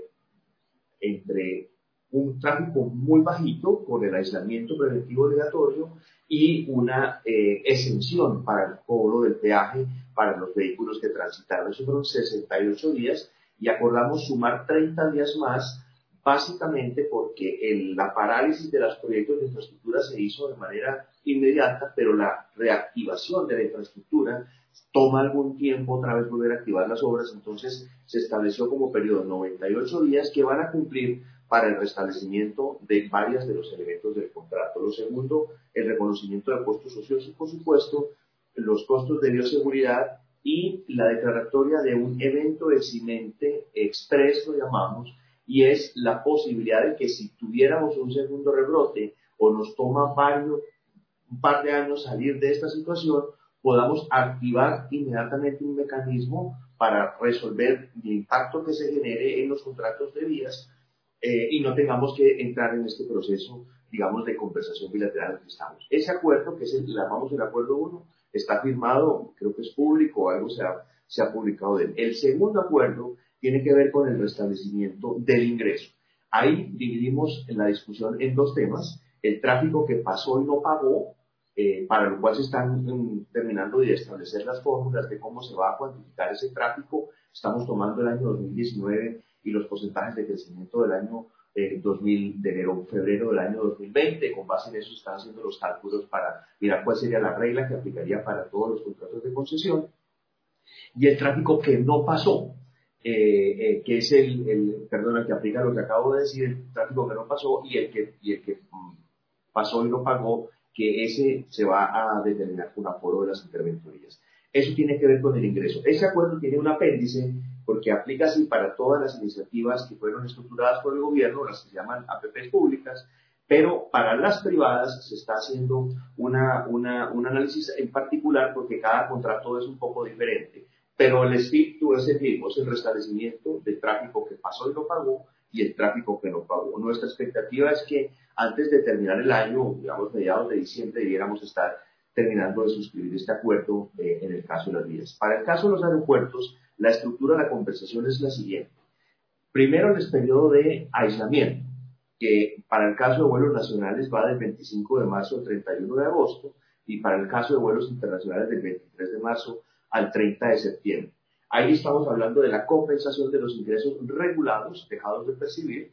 entre un tráfico muy bajito por el aislamiento preventivo obligatorio y una eh, exención para el cobro del peaje para los vehículos que transitaron. Eso fueron sesenta y ocho días y acordamos sumar treinta días más, básicamente porque el, la parálisis de los proyectos de infraestructura se hizo de manera inmediata, pero la reactivación de la infraestructura toma algún tiempo otra vez volver a activar las obras. Entonces se estableció como periodo noventa y ocho días que van a cumplir para el restablecimiento de varios de los elementos del contrato. Lo segundo, el reconocimiento de costos socios y, por supuesto, los costos de bioseguridad y la declaratoria de un evento eximente express, lo llamamos, y es la posibilidad de que si tuviéramos un segundo rebrote o nos toma varios, un par de años salir de esta situación, podamos activar inmediatamente un mecanismo para resolver el impacto que se genere en los contratos de vías eh, y no tengamos que entrar en este proceso, digamos, de conversación bilateral en que estamos. Ese acuerdo, que es el, llamamos el acuerdo uno, está firmado, creo que es público o algo se ha, se ha publicado de él. El segundo acuerdo tiene que ver con el restablecimiento del ingreso. Ahí dividimos en la discusión en dos temas: el tráfico que pasó y no pagó, eh, para lo cual se están um, terminando de establecer las fórmulas de cómo se va a cuantificar ese tráfico. Estamos tomando el año dos mil diecinueve y los porcentajes de crecimiento del año eh, dos mil, de enero febrero del año dos mil veinte. Con base en eso están haciendo los cálculos para mirar cuál sería la regla que aplicaría para todos los contratos de concesión. Y el tráfico que no pasó, Eh, eh, que es el, el, perdón, el que aplica lo que acabo de decir, el tráfico que no pasó y el que, y el que um, pasó y no pagó, que ese se va a determinar con aforo de las interventorías. Eso tiene que ver con el ingreso. Ese acuerdo tiene un apéndice porque aplica así para todas las iniciativas que fueron estructuradas por el gobierno, las que se llaman A P Ps públicas, pero para las privadas se está haciendo una, una, un análisis en particular porque cada contrato es un poco diferente. Pero el espíritu es el mismo, es el restablecimiento del tráfico que pasó y no pagó y el tráfico que no pagó. Nuestra expectativa es que antes de terminar el año, digamos mediados de diciembre, debiéramos estar terminando de suscribir este acuerdo eh, en el caso de las vías. Para el caso de los aeropuertos, la estructura de la conversación es la siguiente. Primero, el periodo de aislamiento, que para el caso de vuelos nacionales va del veinticinco de marzo al treinta y uno de agosto y para el caso de vuelos internacionales del veintitrés de marzo al treinta de septiembre. Ahí estamos hablando de la compensación de los ingresos regulados, dejados de percibir.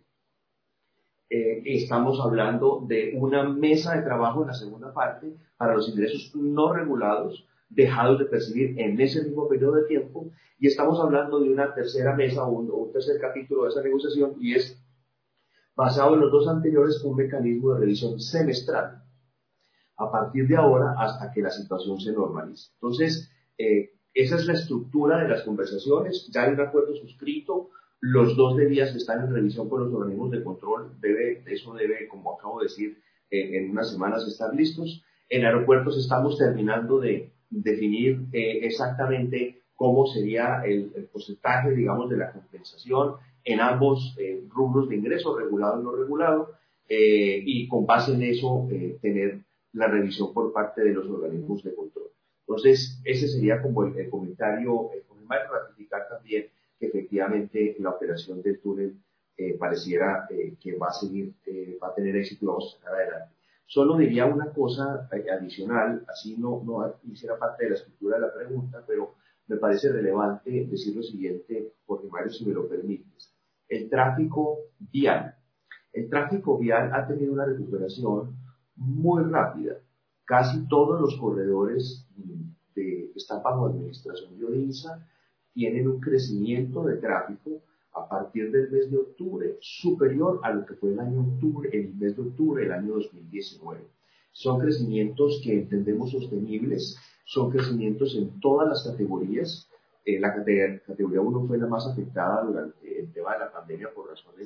Eh, estamos hablando de una mesa de trabajo en la segunda parte para los ingresos no regulados, dejados de percibir en ese mismo periodo de tiempo. Y estamos hablando de una tercera mesa o un, o un tercer capítulo de esa negociación y es basado en los dos anteriores un mecanismo de revisión semestral a partir de ahora hasta que la situación se normalice. Entonces, Eh, esa es la estructura de las conversaciones. Ya hay un acuerdo suscrito, los dos de vías están en revisión con los organismos de control, debe, eso debe, como acabo de decir, eh, en unas semanas estar listos. En aeropuertos estamos terminando de definir eh, exactamente cómo sería el, el porcentaje, digamos, de la compensación en ambos eh, rubros de ingreso, regulado y no regulado, eh, y con base en eso eh, tener la revisión por parte de los organismos de control. Entonces, ese sería como el, el comentario, el comentario ratificar también que efectivamente la operación del túnel eh, pareciera eh, que va a seguir, eh, va a tener éxito y vamos a sacar adelante. Solo diría una cosa eh, adicional, así no, no hiciera parte de la estructura de la pregunta, pero me parece relevante decir lo siguiente, porque Mario, si me lo permites. El tráfico vial. El tráfico vial ha tenido una recuperación muy rápida. Casi todos los corredores de, que están bajo administración de ODINSA tienen un crecimiento de tráfico a partir del mes de octubre superior a lo que fue el año octubre, el mes de octubre del año dos mil diecinueve. Son crecimientos que entendemos sostenibles, son crecimientos en todas las categorías. Eh, la categoría uno fue la más afectada durante el tema de la pandemia por razones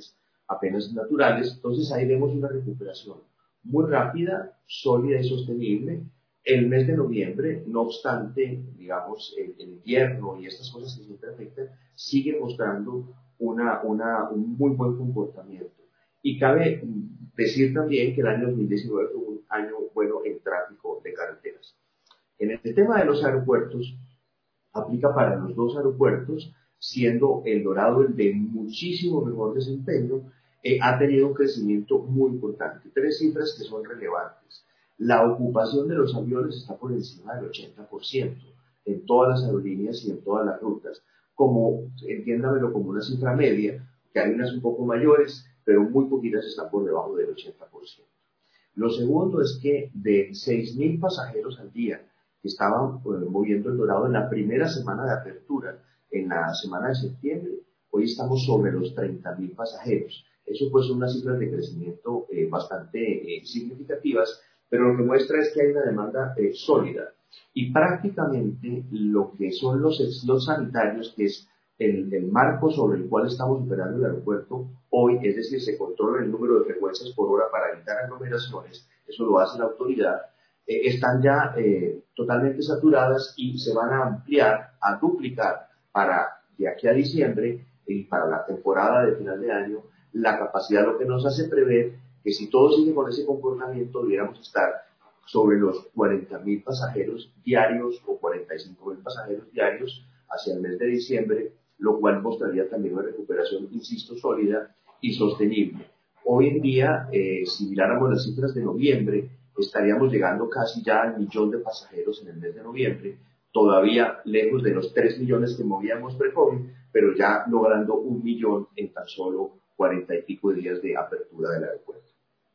apenas naturales. Entonces ahí vemos una recuperación muy rápida, sólida y sostenible. El mes de noviembre, no obstante, digamos, el, el invierno y estas cosas que siempre afectan, sigue mostrando una, una, un muy buen comportamiento. Y cabe decir también que el año dos mil diecinueve fue un año bueno en tráfico de carreteras. En el tema de los aeropuertos, aplica para los dos aeropuertos, siendo El Dorado el de muchísimo mejor desempeño, eh, ha tenido un crecimiento muy importante. Tres cifras que son relevantes. La ocupación de los aviones está por encima del ochenta por ciento en todas las aerolíneas y en todas las rutas. Como, entiéndamelo como una cifra media, que hay unas un poco mayores, pero muy poquitas están por debajo del ochenta por ciento. Lo segundo es que de seis mil pasajeros al día que estaban eh, moviendo El Dorado en la primera semana de apertura, en la semana de septiembre, hoy estamos sobre los treinta mil pasajeros. Eso pues son unas cifras de crecimiento eh, bastante eh, significativas, pero lo que muestra es que hay una demanda eh, sólida. Y prácticamente lo que son los slots sanitarios, que es el, el marco sobre el cual estamos operando el aeropuerto hoy, es decir, se controla el número de frecuencias por hora para evitar aglomeraciones, eso lo hace la autoridad, eh, están ya eh, totalmente saturadas y se van a ampliar, a duplicar para de aquí a diciembre y para la temporada de final de año la capacidad, lo que nos hace prever que si todo sigue con ese comportamiento debiéramos estar sobre los cuarenta mil pasajeros diarios o cuarenta y cinco mil pasajeros diarios hacia el mes de diciembre, lo cual mostraría también una recuperación, insisto, sólida y sostenible. Hoy en día, eh, si miráramos las cifras de noviembre, estaríamos llegando casi ya al millón de pasajeros en el mes de noviembre, todavía lejos de los tres millones que movíamos pre-COVID, pero ya logrando un millón en tan solo cuarenta y pico de días de apertura del aeropuerto.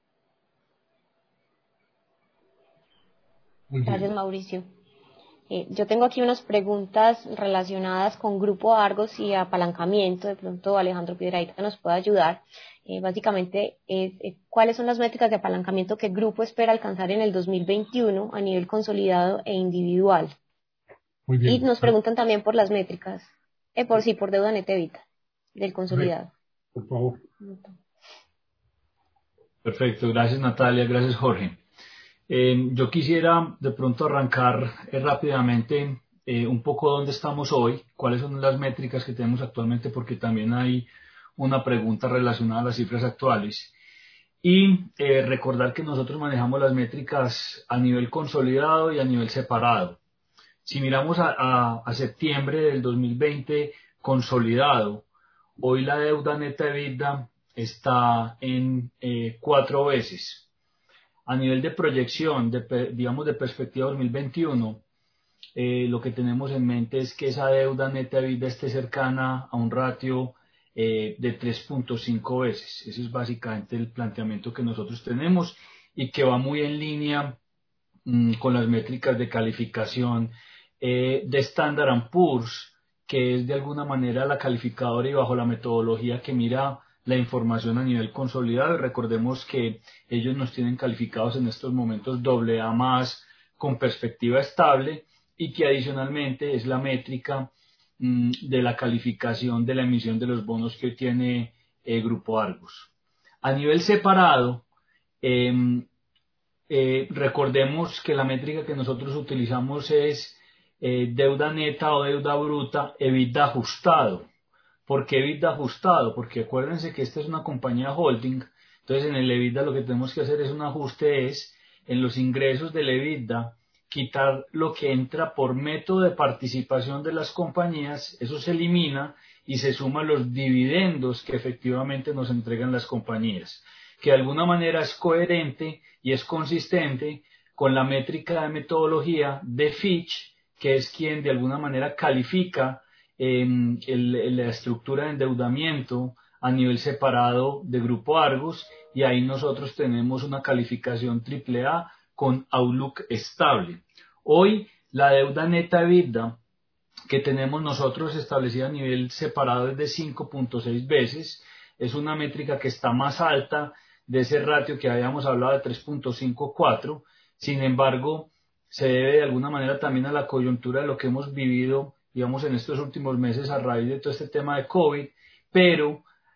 Gracias, Mauricio. Eh, yo tengo aquí unas preguntas relacionadas con Grupo Argos y apalancamiento. De pronto Alejandro Piedrahita nos puede ayudar. Eh, básicamente, eh, eh, ¿cuáles son las métricas de apalancamiento que el Grupo espera alcanzar en el dos mil veintiuno a nivel consolidado e individual? Muy bien. Y nos preguntan también por las métricas, eh, por sí, por deuda neta EBITDA del consolidado. Por favor. Perfecto, gracias Natalia, gracias Jorge. Eh, yo quisiera de pronto arrancar eh, rápidamente eh, un poco dónde estamos hoy, cuáles son las métricas que tenemos actualmente, porque también hay una pregunta relacionada a las cifras actuales. Y eh, recordar que nosotros manejamos las métricas a nivel consolidado y a nivel separado. Si miramos a, a, a septiembre del dos mil veinte consolidado, hoy la deuda neta EBITDA está en eh, cuatro veces. A nivel de proyección, de, digamos de perspectiva dos mil veintiuno, eh, lo que tenemos en mente es que esa deuda neta EBITDA esté cercana a un ratio eh, de tres punto cinco veces. Ese es básicamente el planteamiento que nosotros tenemos y que va muy en línea mmm, con las métricas de calificación eh, de Standard and Poor's, que es de alguna manera la calificadora y bajo la metodología que mira la información a nivel consolidado. Recordemos que ellos nos tienen calificados en estos momentos doble A más con perspectiva estable y que adicionalmente es la métrica mmm, de la calificación de la emisión de los bonos que hoy tiene el eh, Grupo Argos. A nivel separado, eh, eh, recordemos que la métrica que nosotros utilizamos es eh, deuda neta o deuda bruta, EBITDA ajustado. ¿Por qué EBITDA ajustado? Porque acuérdense que esta es una compañía holding, entonces en el EBITDA lo que tenemos que hacer es un ajuste, es en los ingresos del EBITDA, quitar lo que entra por método de participación de las compañías, eso se elimina y se suman los dividendos que efectivamente nos entregan las compañías, que de alguna manera es coherente y es consistente con la métrica de metodología de Fitch, que es quien de alguna manera califica en el, en la estructura de endeudamiento a nivel separado de Grupo Argos, y ahí nosotros tenemos una calificación triple A con outlook estable. Hoy la deuda neta EBITDA que tenemos nosotros establecida a nivel separado es de cinco punto seis veces, es una métrica que está más alta de ese ratio que habíamos hablado de tres punto cincuenta y cuatro, sin embargo se debe de alguna manera también a la coyuntura de lo que hemos vivido digamos en estos últimos meses a raíz de todo este tema de COVID, pero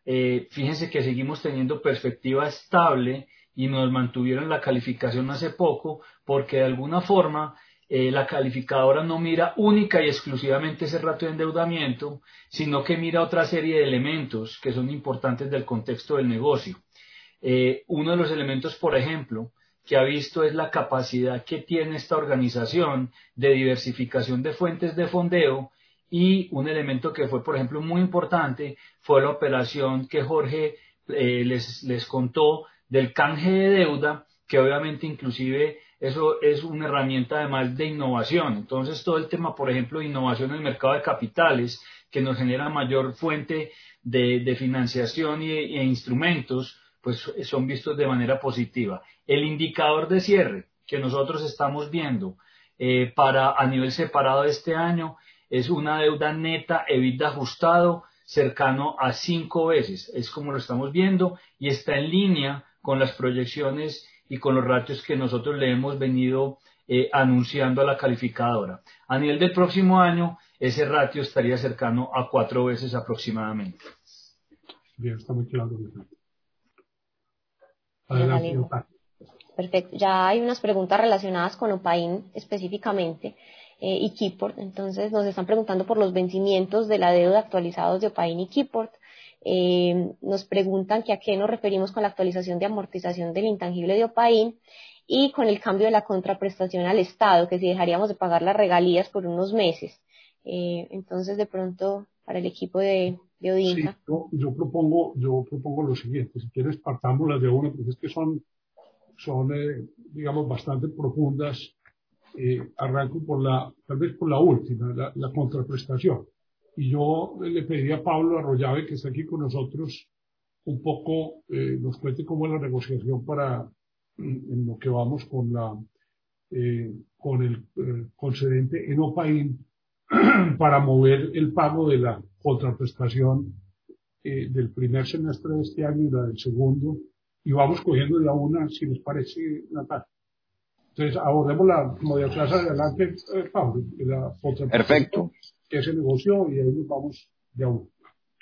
eh, fíjense que seguimos teniendo perspectiva estable y nos mantuvieron la calificación hace poco porque de alguna forma eh, la calificadora no mira única y exclusivamente ese ratio de endeudamiento, sino que mira otra serie de elementos que son importantes del contexto del negocio. Eh, uno de los elementos, por ejemplo, que ha visto es la capacidad que tiene esta organización de diversificación de fuentes de fondeo, y un elemento que fue, por ejemplo, muy importante fue la operación que Jorge eh, les, les contó del canje de deuda, que obviamente inclusive eso es una herramienta además de innovación. Entonces todo el tema, por ejemplo, de innovación en el mercado de capitales, que nos genera mayor fuente de, de financiación y, e instrumentos, pues son vistos de manera positiva. El indicador de cierre que nosotros estamos viendo eh, para a nivel separado de este año es una deuda neta EBITDA ajustado cercano a cinco veces, es como lo estamos viendo, y está en línea con las proyecciones y con los ratios que nosotros le hemos venido eh, anunciando a la calificadora. A nivel del próximo año, ese ratio estaría cercano a cuatro veces aproximadamente. Bien, está muy claro. Adelante. Perfecto. Ya hay unas preguntas relacionadas con Opain específicamente eh, y Keyport. Entonces nos están preguntando por los vencimientos de la deuda actualizados de Opain y Keyport. Eh, nos preguntan que a qué nos referimos con la actualización de amortización del intangible de Opain y con el cambio de la contraprestación al Estado, que si dejaríamos de pagar las regalías por unos meses. Eh, entonces, de pronto, para el equipo de, de Odinca. Sí, yo, yo, propongo, yo propongo lo siguiente, si quieres partamos las de una, porque es que son, son eh, digamos, bastante profundas. Eh, arranco por la, tal vez por la última, la, la contraprestación. Y yo le pediría a Pablo Arroyave, que está aquí con nosotros, un poco eh, nos cuente cómo es la negociación para, en lo que vamos con la, eh, con el eh, concedente en Opain, para mover el pago de la contraprestación eh, del primer semestre de este año y la del segundo, y vamos cogiendo de la una, si les parece, Natalia. Entonces, abordemos la, como de atrás adelante, eh, Pablo, la contraprestación. Perfecto. Que se negoció, y ahí nos vamos de a uno.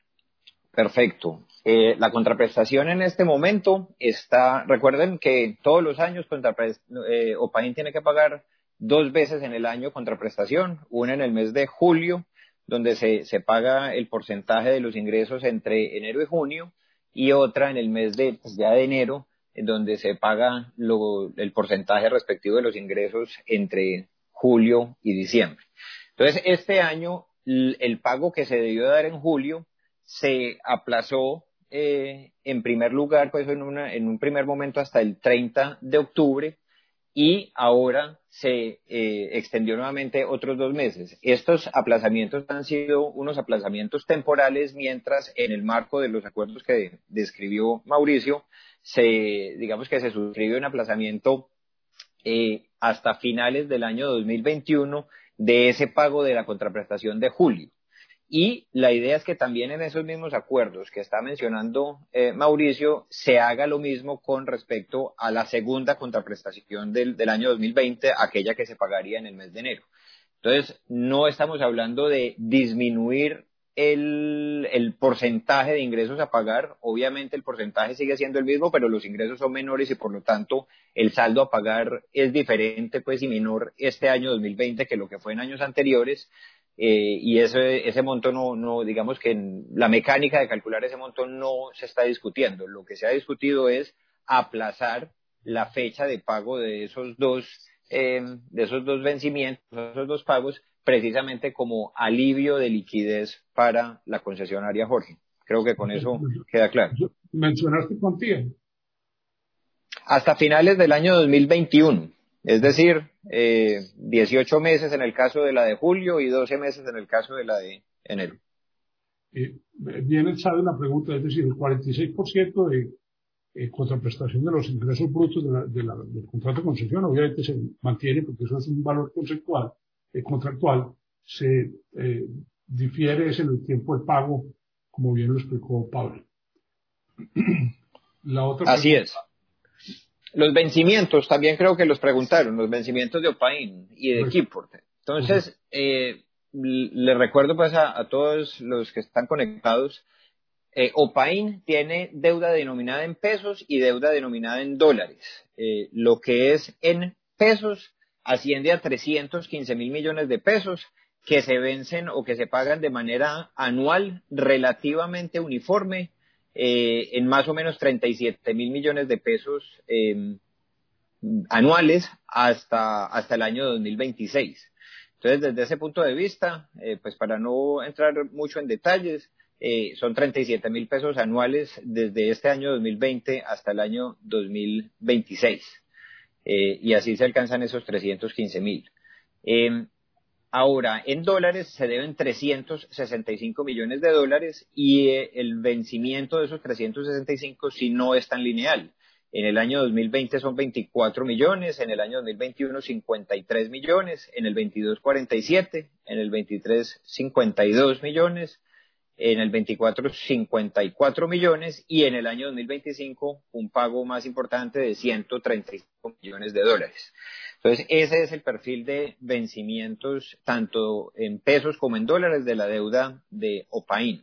Perfecto. Eh, la contraprestación en este momento está, recuerden que todos los años eh, Opain tiene que pagar dos veces en el año contraprestación, una en el mes de julio, donde se, se paga el porcentaje de los ingresos entre enero y junio, y otra en el mes de, pues ya de enero, en donde se paga lo, el porcentaje respectivo de los ingresos entre julio y diciembre. Entonces, este año, el pago que se debió dar en julio se aplazó eh, en primer lugar, pues en, una, en un primer momento hasta el treinta de octubre, y ahora se eh, extendió nuevamente otros dos meses. Estos aplazamientos han sido unos aplazamientos temporales, mientras en el marco de los acuerdos que describió Mauricio, se, digamos que se suscribió un aplazamiento eh, hasta finales del año dos mil veintiuno de ese pago de la contraprestación de julio. Y la idea es que también en esos mismos acuerdos que está mencionando eh, Mauricio, se haga lo mismo con respecto a la segunda contraprestación del, del año dos mil veinte, aquella que se pagaría en el mes de enero. Entonces, no estamos hablando de disminuir el, el porcentaje de ingresos a pagar. Obviamente el porcentaje sigue siendo el mismo, pero los ingresos son menores y por lo tanto el saldo a pagar es diferente, pues, y menor este año dos mil veinte que lo que fue en años anteriores. Eh, y ese, ese monto no, no, digamos que en la mecánica de calcular ese monto no se está discutiendo. Lo que se ha discutido es aplazar la fecha de pago de esos dos, eh, de esos dos vencimientos, esos dos pagos, precisamente como alivio de liquidez para la concesionaria, Jorge. Creo que con eso queda claro. ¿Mencionaste cuantía? Hasta finales del año dos mil veintiuno. Es decir, eh, dieciocho meses en el caso de la de julio y doce meses en el caso de la de enero. Eh, viene, sabe una pregunta, es decir, el cuarenta y seis por ciento de eh, contraprestación de los ingresos brutos de la, de la, del contrato de concesión, obviamente se mantiene porque eso es un valor conceptual, eh, contractual, se eh, difiere es en el tiempo de pago, como bien lo explicó Pablo. La otra Así pregunta, es. Los vencimientos, también creo que los preguntaron, los vencimientos de Opain y de Keyport. Entonces, eh, le recuerdo pues a, a todos los que están conectados, eh, Opain tiene deuda denominada en pesos y deuda denominada en dólares. Eh, lo que es en pesos asciende a trescientos quince mil millones de pesos que se vencen o que se pagan de manera anual relativamente uniforme eh, en más o menos treinta y siete mil millones de pesos eh, anuales hasta, hasta el año dos mil veintiséis. Entonces, desde ese punto de vista, eh, pues para no entrar mucho en detalles, eh, son treinta y siete mil pesos anuales desde este año dos mil veinte hasta el año dos mil veintiséis. Eh, y así se alcanzan esos trescientos quince mil. Eh, ahora, en dólares se deben trescientos sesenta y cinco millones de dólares y eh, el vencimiento de esos trescientos sesenta y cinco si no es tan lineal. En el año dos mil veinte son veinticuatro millones, en el año dos mil veintiuno cincuenta y tres millones, en el veintidós cuarenta y siete, en el veintitrés cincuenta y dos millones, en el veinticuatro cincuenta y cuatro millones y en el año dos mil veinticinco un pago más importante de ciento treinta y cinco millones de dólares. Entonces ese es el perfil de vencimientos tanto en pesos como en dólares de la deuda de Opain.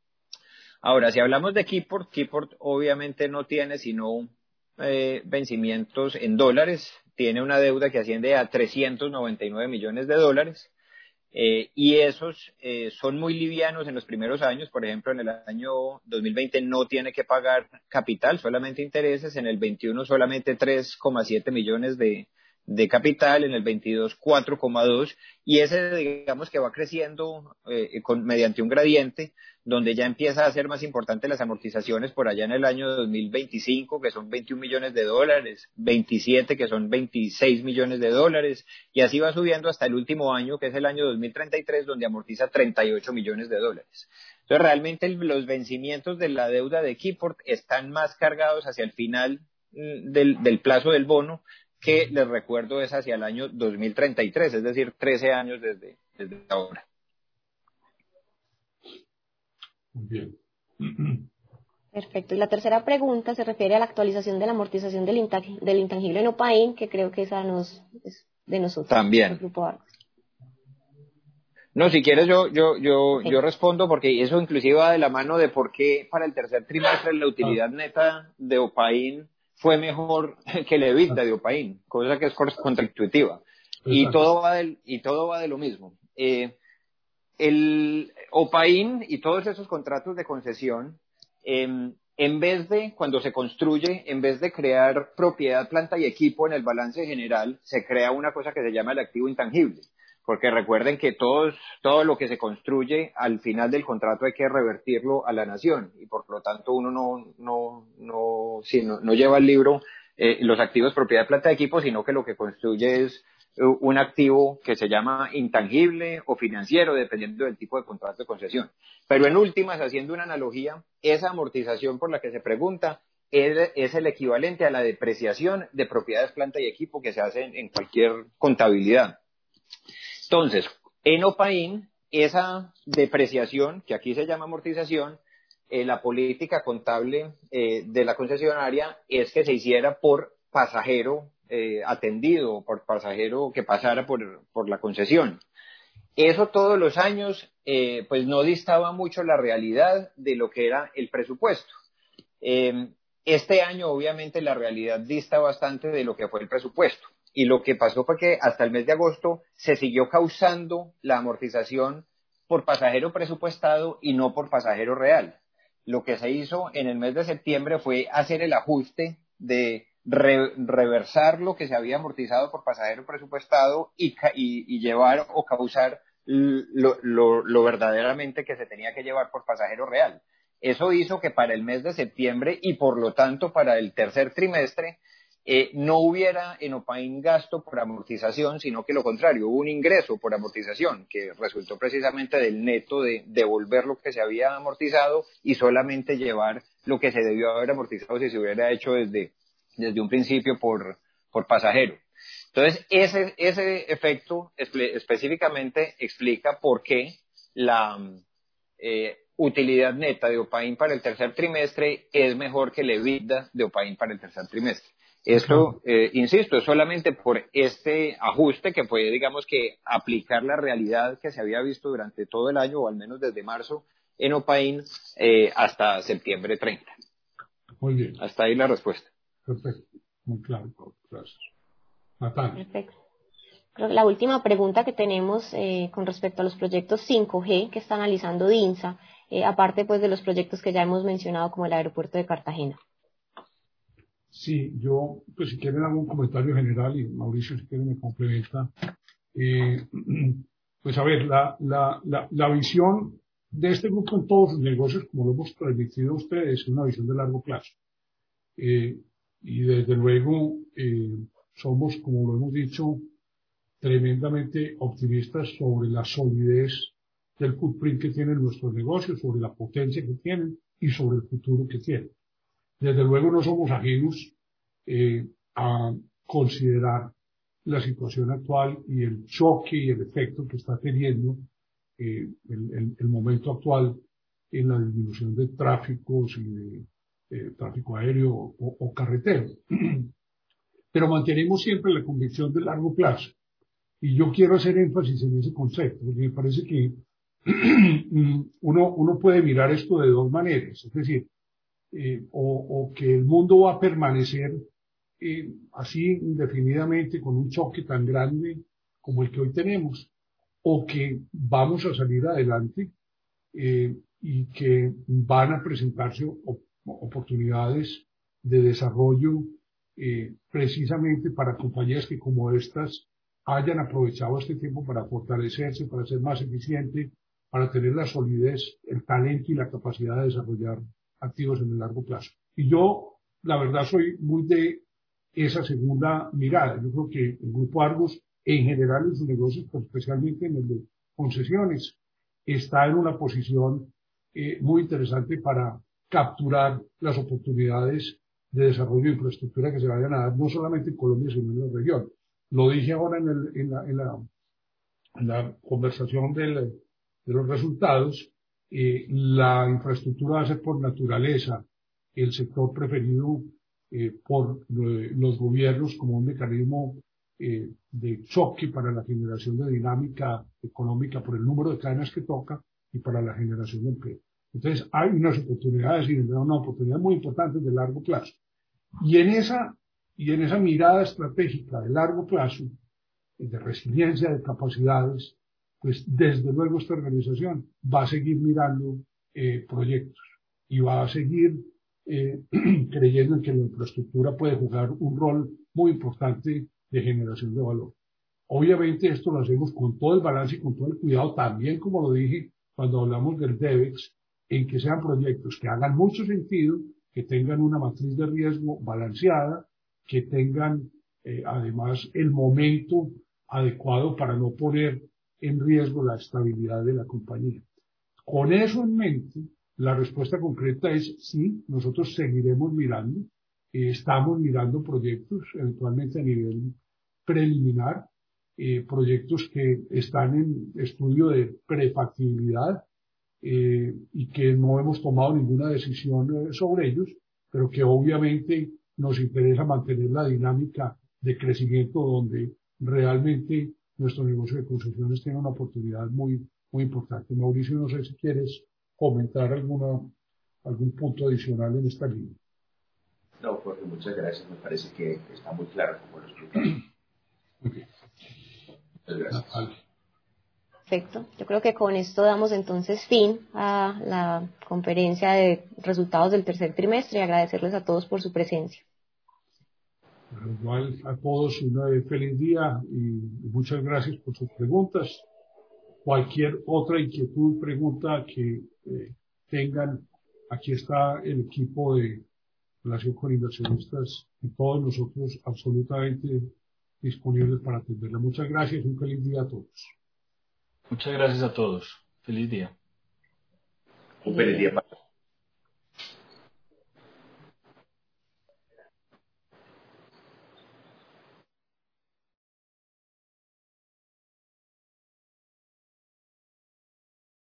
Ahora, si hablamos de Keyport, Keyport obviamente no tiene sino eh, vencimientos en dólares, tiene una deuda que asciende a trescientos noventa y nueve millones de dólares. Eh, y esos eh, son muy livianos en los primeros años. Por ejemplo, en el año dos mil veinte no tiene que pagar capital, solamente intereses. En el veintiuno solamente tres coma siete millones de, de capital, en el veintidós cuatro coma dos, y ese digamos que va creciendo eh, con, mediante un gradiente, donde ya empieza a ser más importante las amortizaciones por allá en el año dos mil veinticinco, que son veintiún millones de dólares, veintisiete, que son veintiséis millones de dólares, y así va subiendo hasta el último año, que es el año dos mil treinta y tres, donde amortiza treinta y ocho millones de dólares. Entonces, realmente el, los vencimientos de la deuda de Keyport están más cargados hacia el final del, del plazo del bono, que les recuerdo es hacia el año dos mil treinta y tres, es decir, trece años desde, desde ahora. Bien. Perfecto. Y la tercera pregunta se refiere a la actualización de la amortización del, intang del intangible en Opain, que creo que esa nos, es de nosotros. También. Del Grupo Argos. No, si quieres yo yo yo sí. yo respondo, porque eso inclusive va de la mano de por qué para el tercer trimestre la utilidad neta de Opain fue mejor que el EBITDA de Opain, cosa que es contraintuitiva. Y todo va del, y todo va de lo mismo. Eh, el Opain y todos esos contratos de concesión, eh, en vez de, cuando se construye, en vez de crear propiedad, planta y equipo en el balance general, se crea una cosa que se llama el activo intangible. Porque recuerden que todos, todo lo que se construye al final del contrato hay que revertirlo a la nación, y por lo tanto uno no, no, no, sí, no, no lleva el libro eh, los activos propiedad, planta y equipo, sino que lo que construye es un activo que se llama intangible o financiero, dependiendo del tipo de contrato de concesión. Pero en últimas, haciendo una analogía, esa amortización por la que se pregunta es, es el equivalente a la depreciación de propiedades, planta y equipo que se hace en, en cualquier contabilidad. Entonces, en Opain, esa depreciación, que aquí se llama amortización, eh, la política contable eh, de la concesionaria es que se hiciera por pasajero Eh, atendido, por pasajero que pasara por, por la concesión. Eso todos los años eh, pues no distaba mucho la realidad de lo que era el presupuesto. Eh, este año obviamente la realidad dista bastante de lo que fue el presupuesto, y lo que pasó fue que hasta el mes de agosto se siguió causando la amortización por pasajero presupuestado y no por pasajero real. Lo que se hizo en el mes de septiembre fue hacer el ajuste de Re, reversar lo que se había amortizado por pasajero presupuestado y, y, y llevar o causar lo, lo, lo verdaderamente que se tenía que llevar por pasajero real. Eso hizo que para el mes de septiembre y por lo tanto para el tercer trimestre eh, no hubiera en Opain gasto por amortización, sino que lo contrario, hubo un ingreso por amortización que resultó precisamente del neto de devolver lo que se había amortizado y solamente llevar lo que se debió haber amortizado si se hubiera hecho desde desde un principio por, por pasajero. Entonces, ese, ese efecto espe- específicamente explica por qué la eh, utilidad neta de Opain para el tercer trimestre es mejor que el EBITDA de Opain para el tercer trimestre. Esto, eh, insisto, es solamente por este ajuste que fue, digamos que, aplicar la realidad que se había visto durante todo el año, o al menos desde marzo, en Opain eh, hasta septiembre treinta. Muy bien. Hasta ahí la respuesta. Perfecto. Muy claro. Gracias. Natalia. Perfecto. Creo que la última pregunta que tenemos eh, con respecto a los proyectos cinco G que está analizando DINSA, eh, aparte pues de los proyectos que ya hemos mencionado como el aeropuerto de Cartagena. Sí, yo, pues si quieren hago un comentario general y Mauricio si quiere me complementa. Eh, pues a ver, la, la, la, la visión de este grupo en todos sus negocios, como lo hemos transmitido a ustedes, es una visión de largo plazo. Eh, y desde luego eh, somos, como lo hemos dicho, tremendamente optimistas sobre la solidez del footprint que tienen nuestros negocios, sobre la potencia que tienen y sobre el futuro que tienen. Desde luego no somos ajenos eh, a considerar la situación actual y el choque y el efecto que está teniendo eh, el, el, el momento actual en la disminución de tráficos y de eh, tráfico aéreo o, o carretero. Pero mantenemos siempre la convicción de largo plazo. Y yo quiero hacer énfasis en ese concepto, porque me parece que uno, uno puede mirar esto de dos maneras. Es decir, eh, o, o que el mundo va a permanecer eh, así indefinidamente con un choque tan grande como el que hoy tenemos, o que vamos a salir adelante eh, y que van a presentarse op oportunidades de desarrollo eh, precisamente para compañías que como estas hayan aprovechado este tiempo para fortalecerse, para ser más eficiente, para tener la solidez, el talento y la capacidad de desarrollar activos en el largo plazo. Y yo, la verdad, soy muy de esa segunda mirada. Yo creo que el Grupo Argos, en general en sus negocios, pero especialmente en el de concesiones, está en una posición eh, muy interesante para capturar las oportunidades de desarrollo de infraestructura que se vayan a dar, no solamente en Colombia, sino en la región. Lo dije ahora en, el, en, la, en, la, en la conversación del, de los resultados, eh, la infraestructura va a ser por naturaleza el sector preferido eh, por eh, los gobiernos como un mecanismo eh, de choque para la generación de dinámica económica por el número de cadenas que toca y para la generación de empleo. Entonces hay unas oportunidades y una oportunidad muy importante de largo plazo. Y en esa Y en esa mirada estratégica de largo plazo, de resiliencia de capacidades, pues desde luego esta organización va a seguir mirando eh, proyectos y va a seguir eh, creyendo en que la infraestructura puede jugar un rol muy importante de generación de valor. Obviamente esto lo hacemos con todo el balance y con todo el cuidado, también como lo dije cuando hablamos del DEVEX, en que sean proyectos que hagan mucho sentido, que tengan una matriz de riesgo balanceada, que tengan eh, además el momento adecuado para no poner en riesgo la estabilidad de la compañía. Con eso en mente, la respuesta concreta es sí, nosotros seguiremos mirando, eh, estamos mirando proyectos, eventualmente a nivel preliminar, eh, proyectos que están en estudio de prefactibilidad eh, y que no hemos tomado ninguna decisión eh, sobre ellos, pero que obviamente nos interesa mantener la dinámica de crecimiento donde realmente nuestro negocio de concesiones tiene una oportunidad muy, muy importante. Mauricio, no sé si quieres comentar alguna, algún punto adicional en esta línea. No, Jorge, muchas gracias. Me parece que está muy claro como lo explicaste. Okay. Muchas gracias. Vale. Perfecto. Yo creo que con esto damos entonces fin a la conferencia de resultados del tercer trimestre y agradecerles a todos por su presencia. Igual a todos un feliz día y muchas gracias por sus preguntas. Cualquier otra inquietud, pregunta que eh, tengan, aquí está el equipo de relación con inversionistas y todos nosotros absolutamente disponibles para atenderla. Muchas gracias y un feliz día a todos. Muchas gracias a todos. Feliz día. Un feliz día para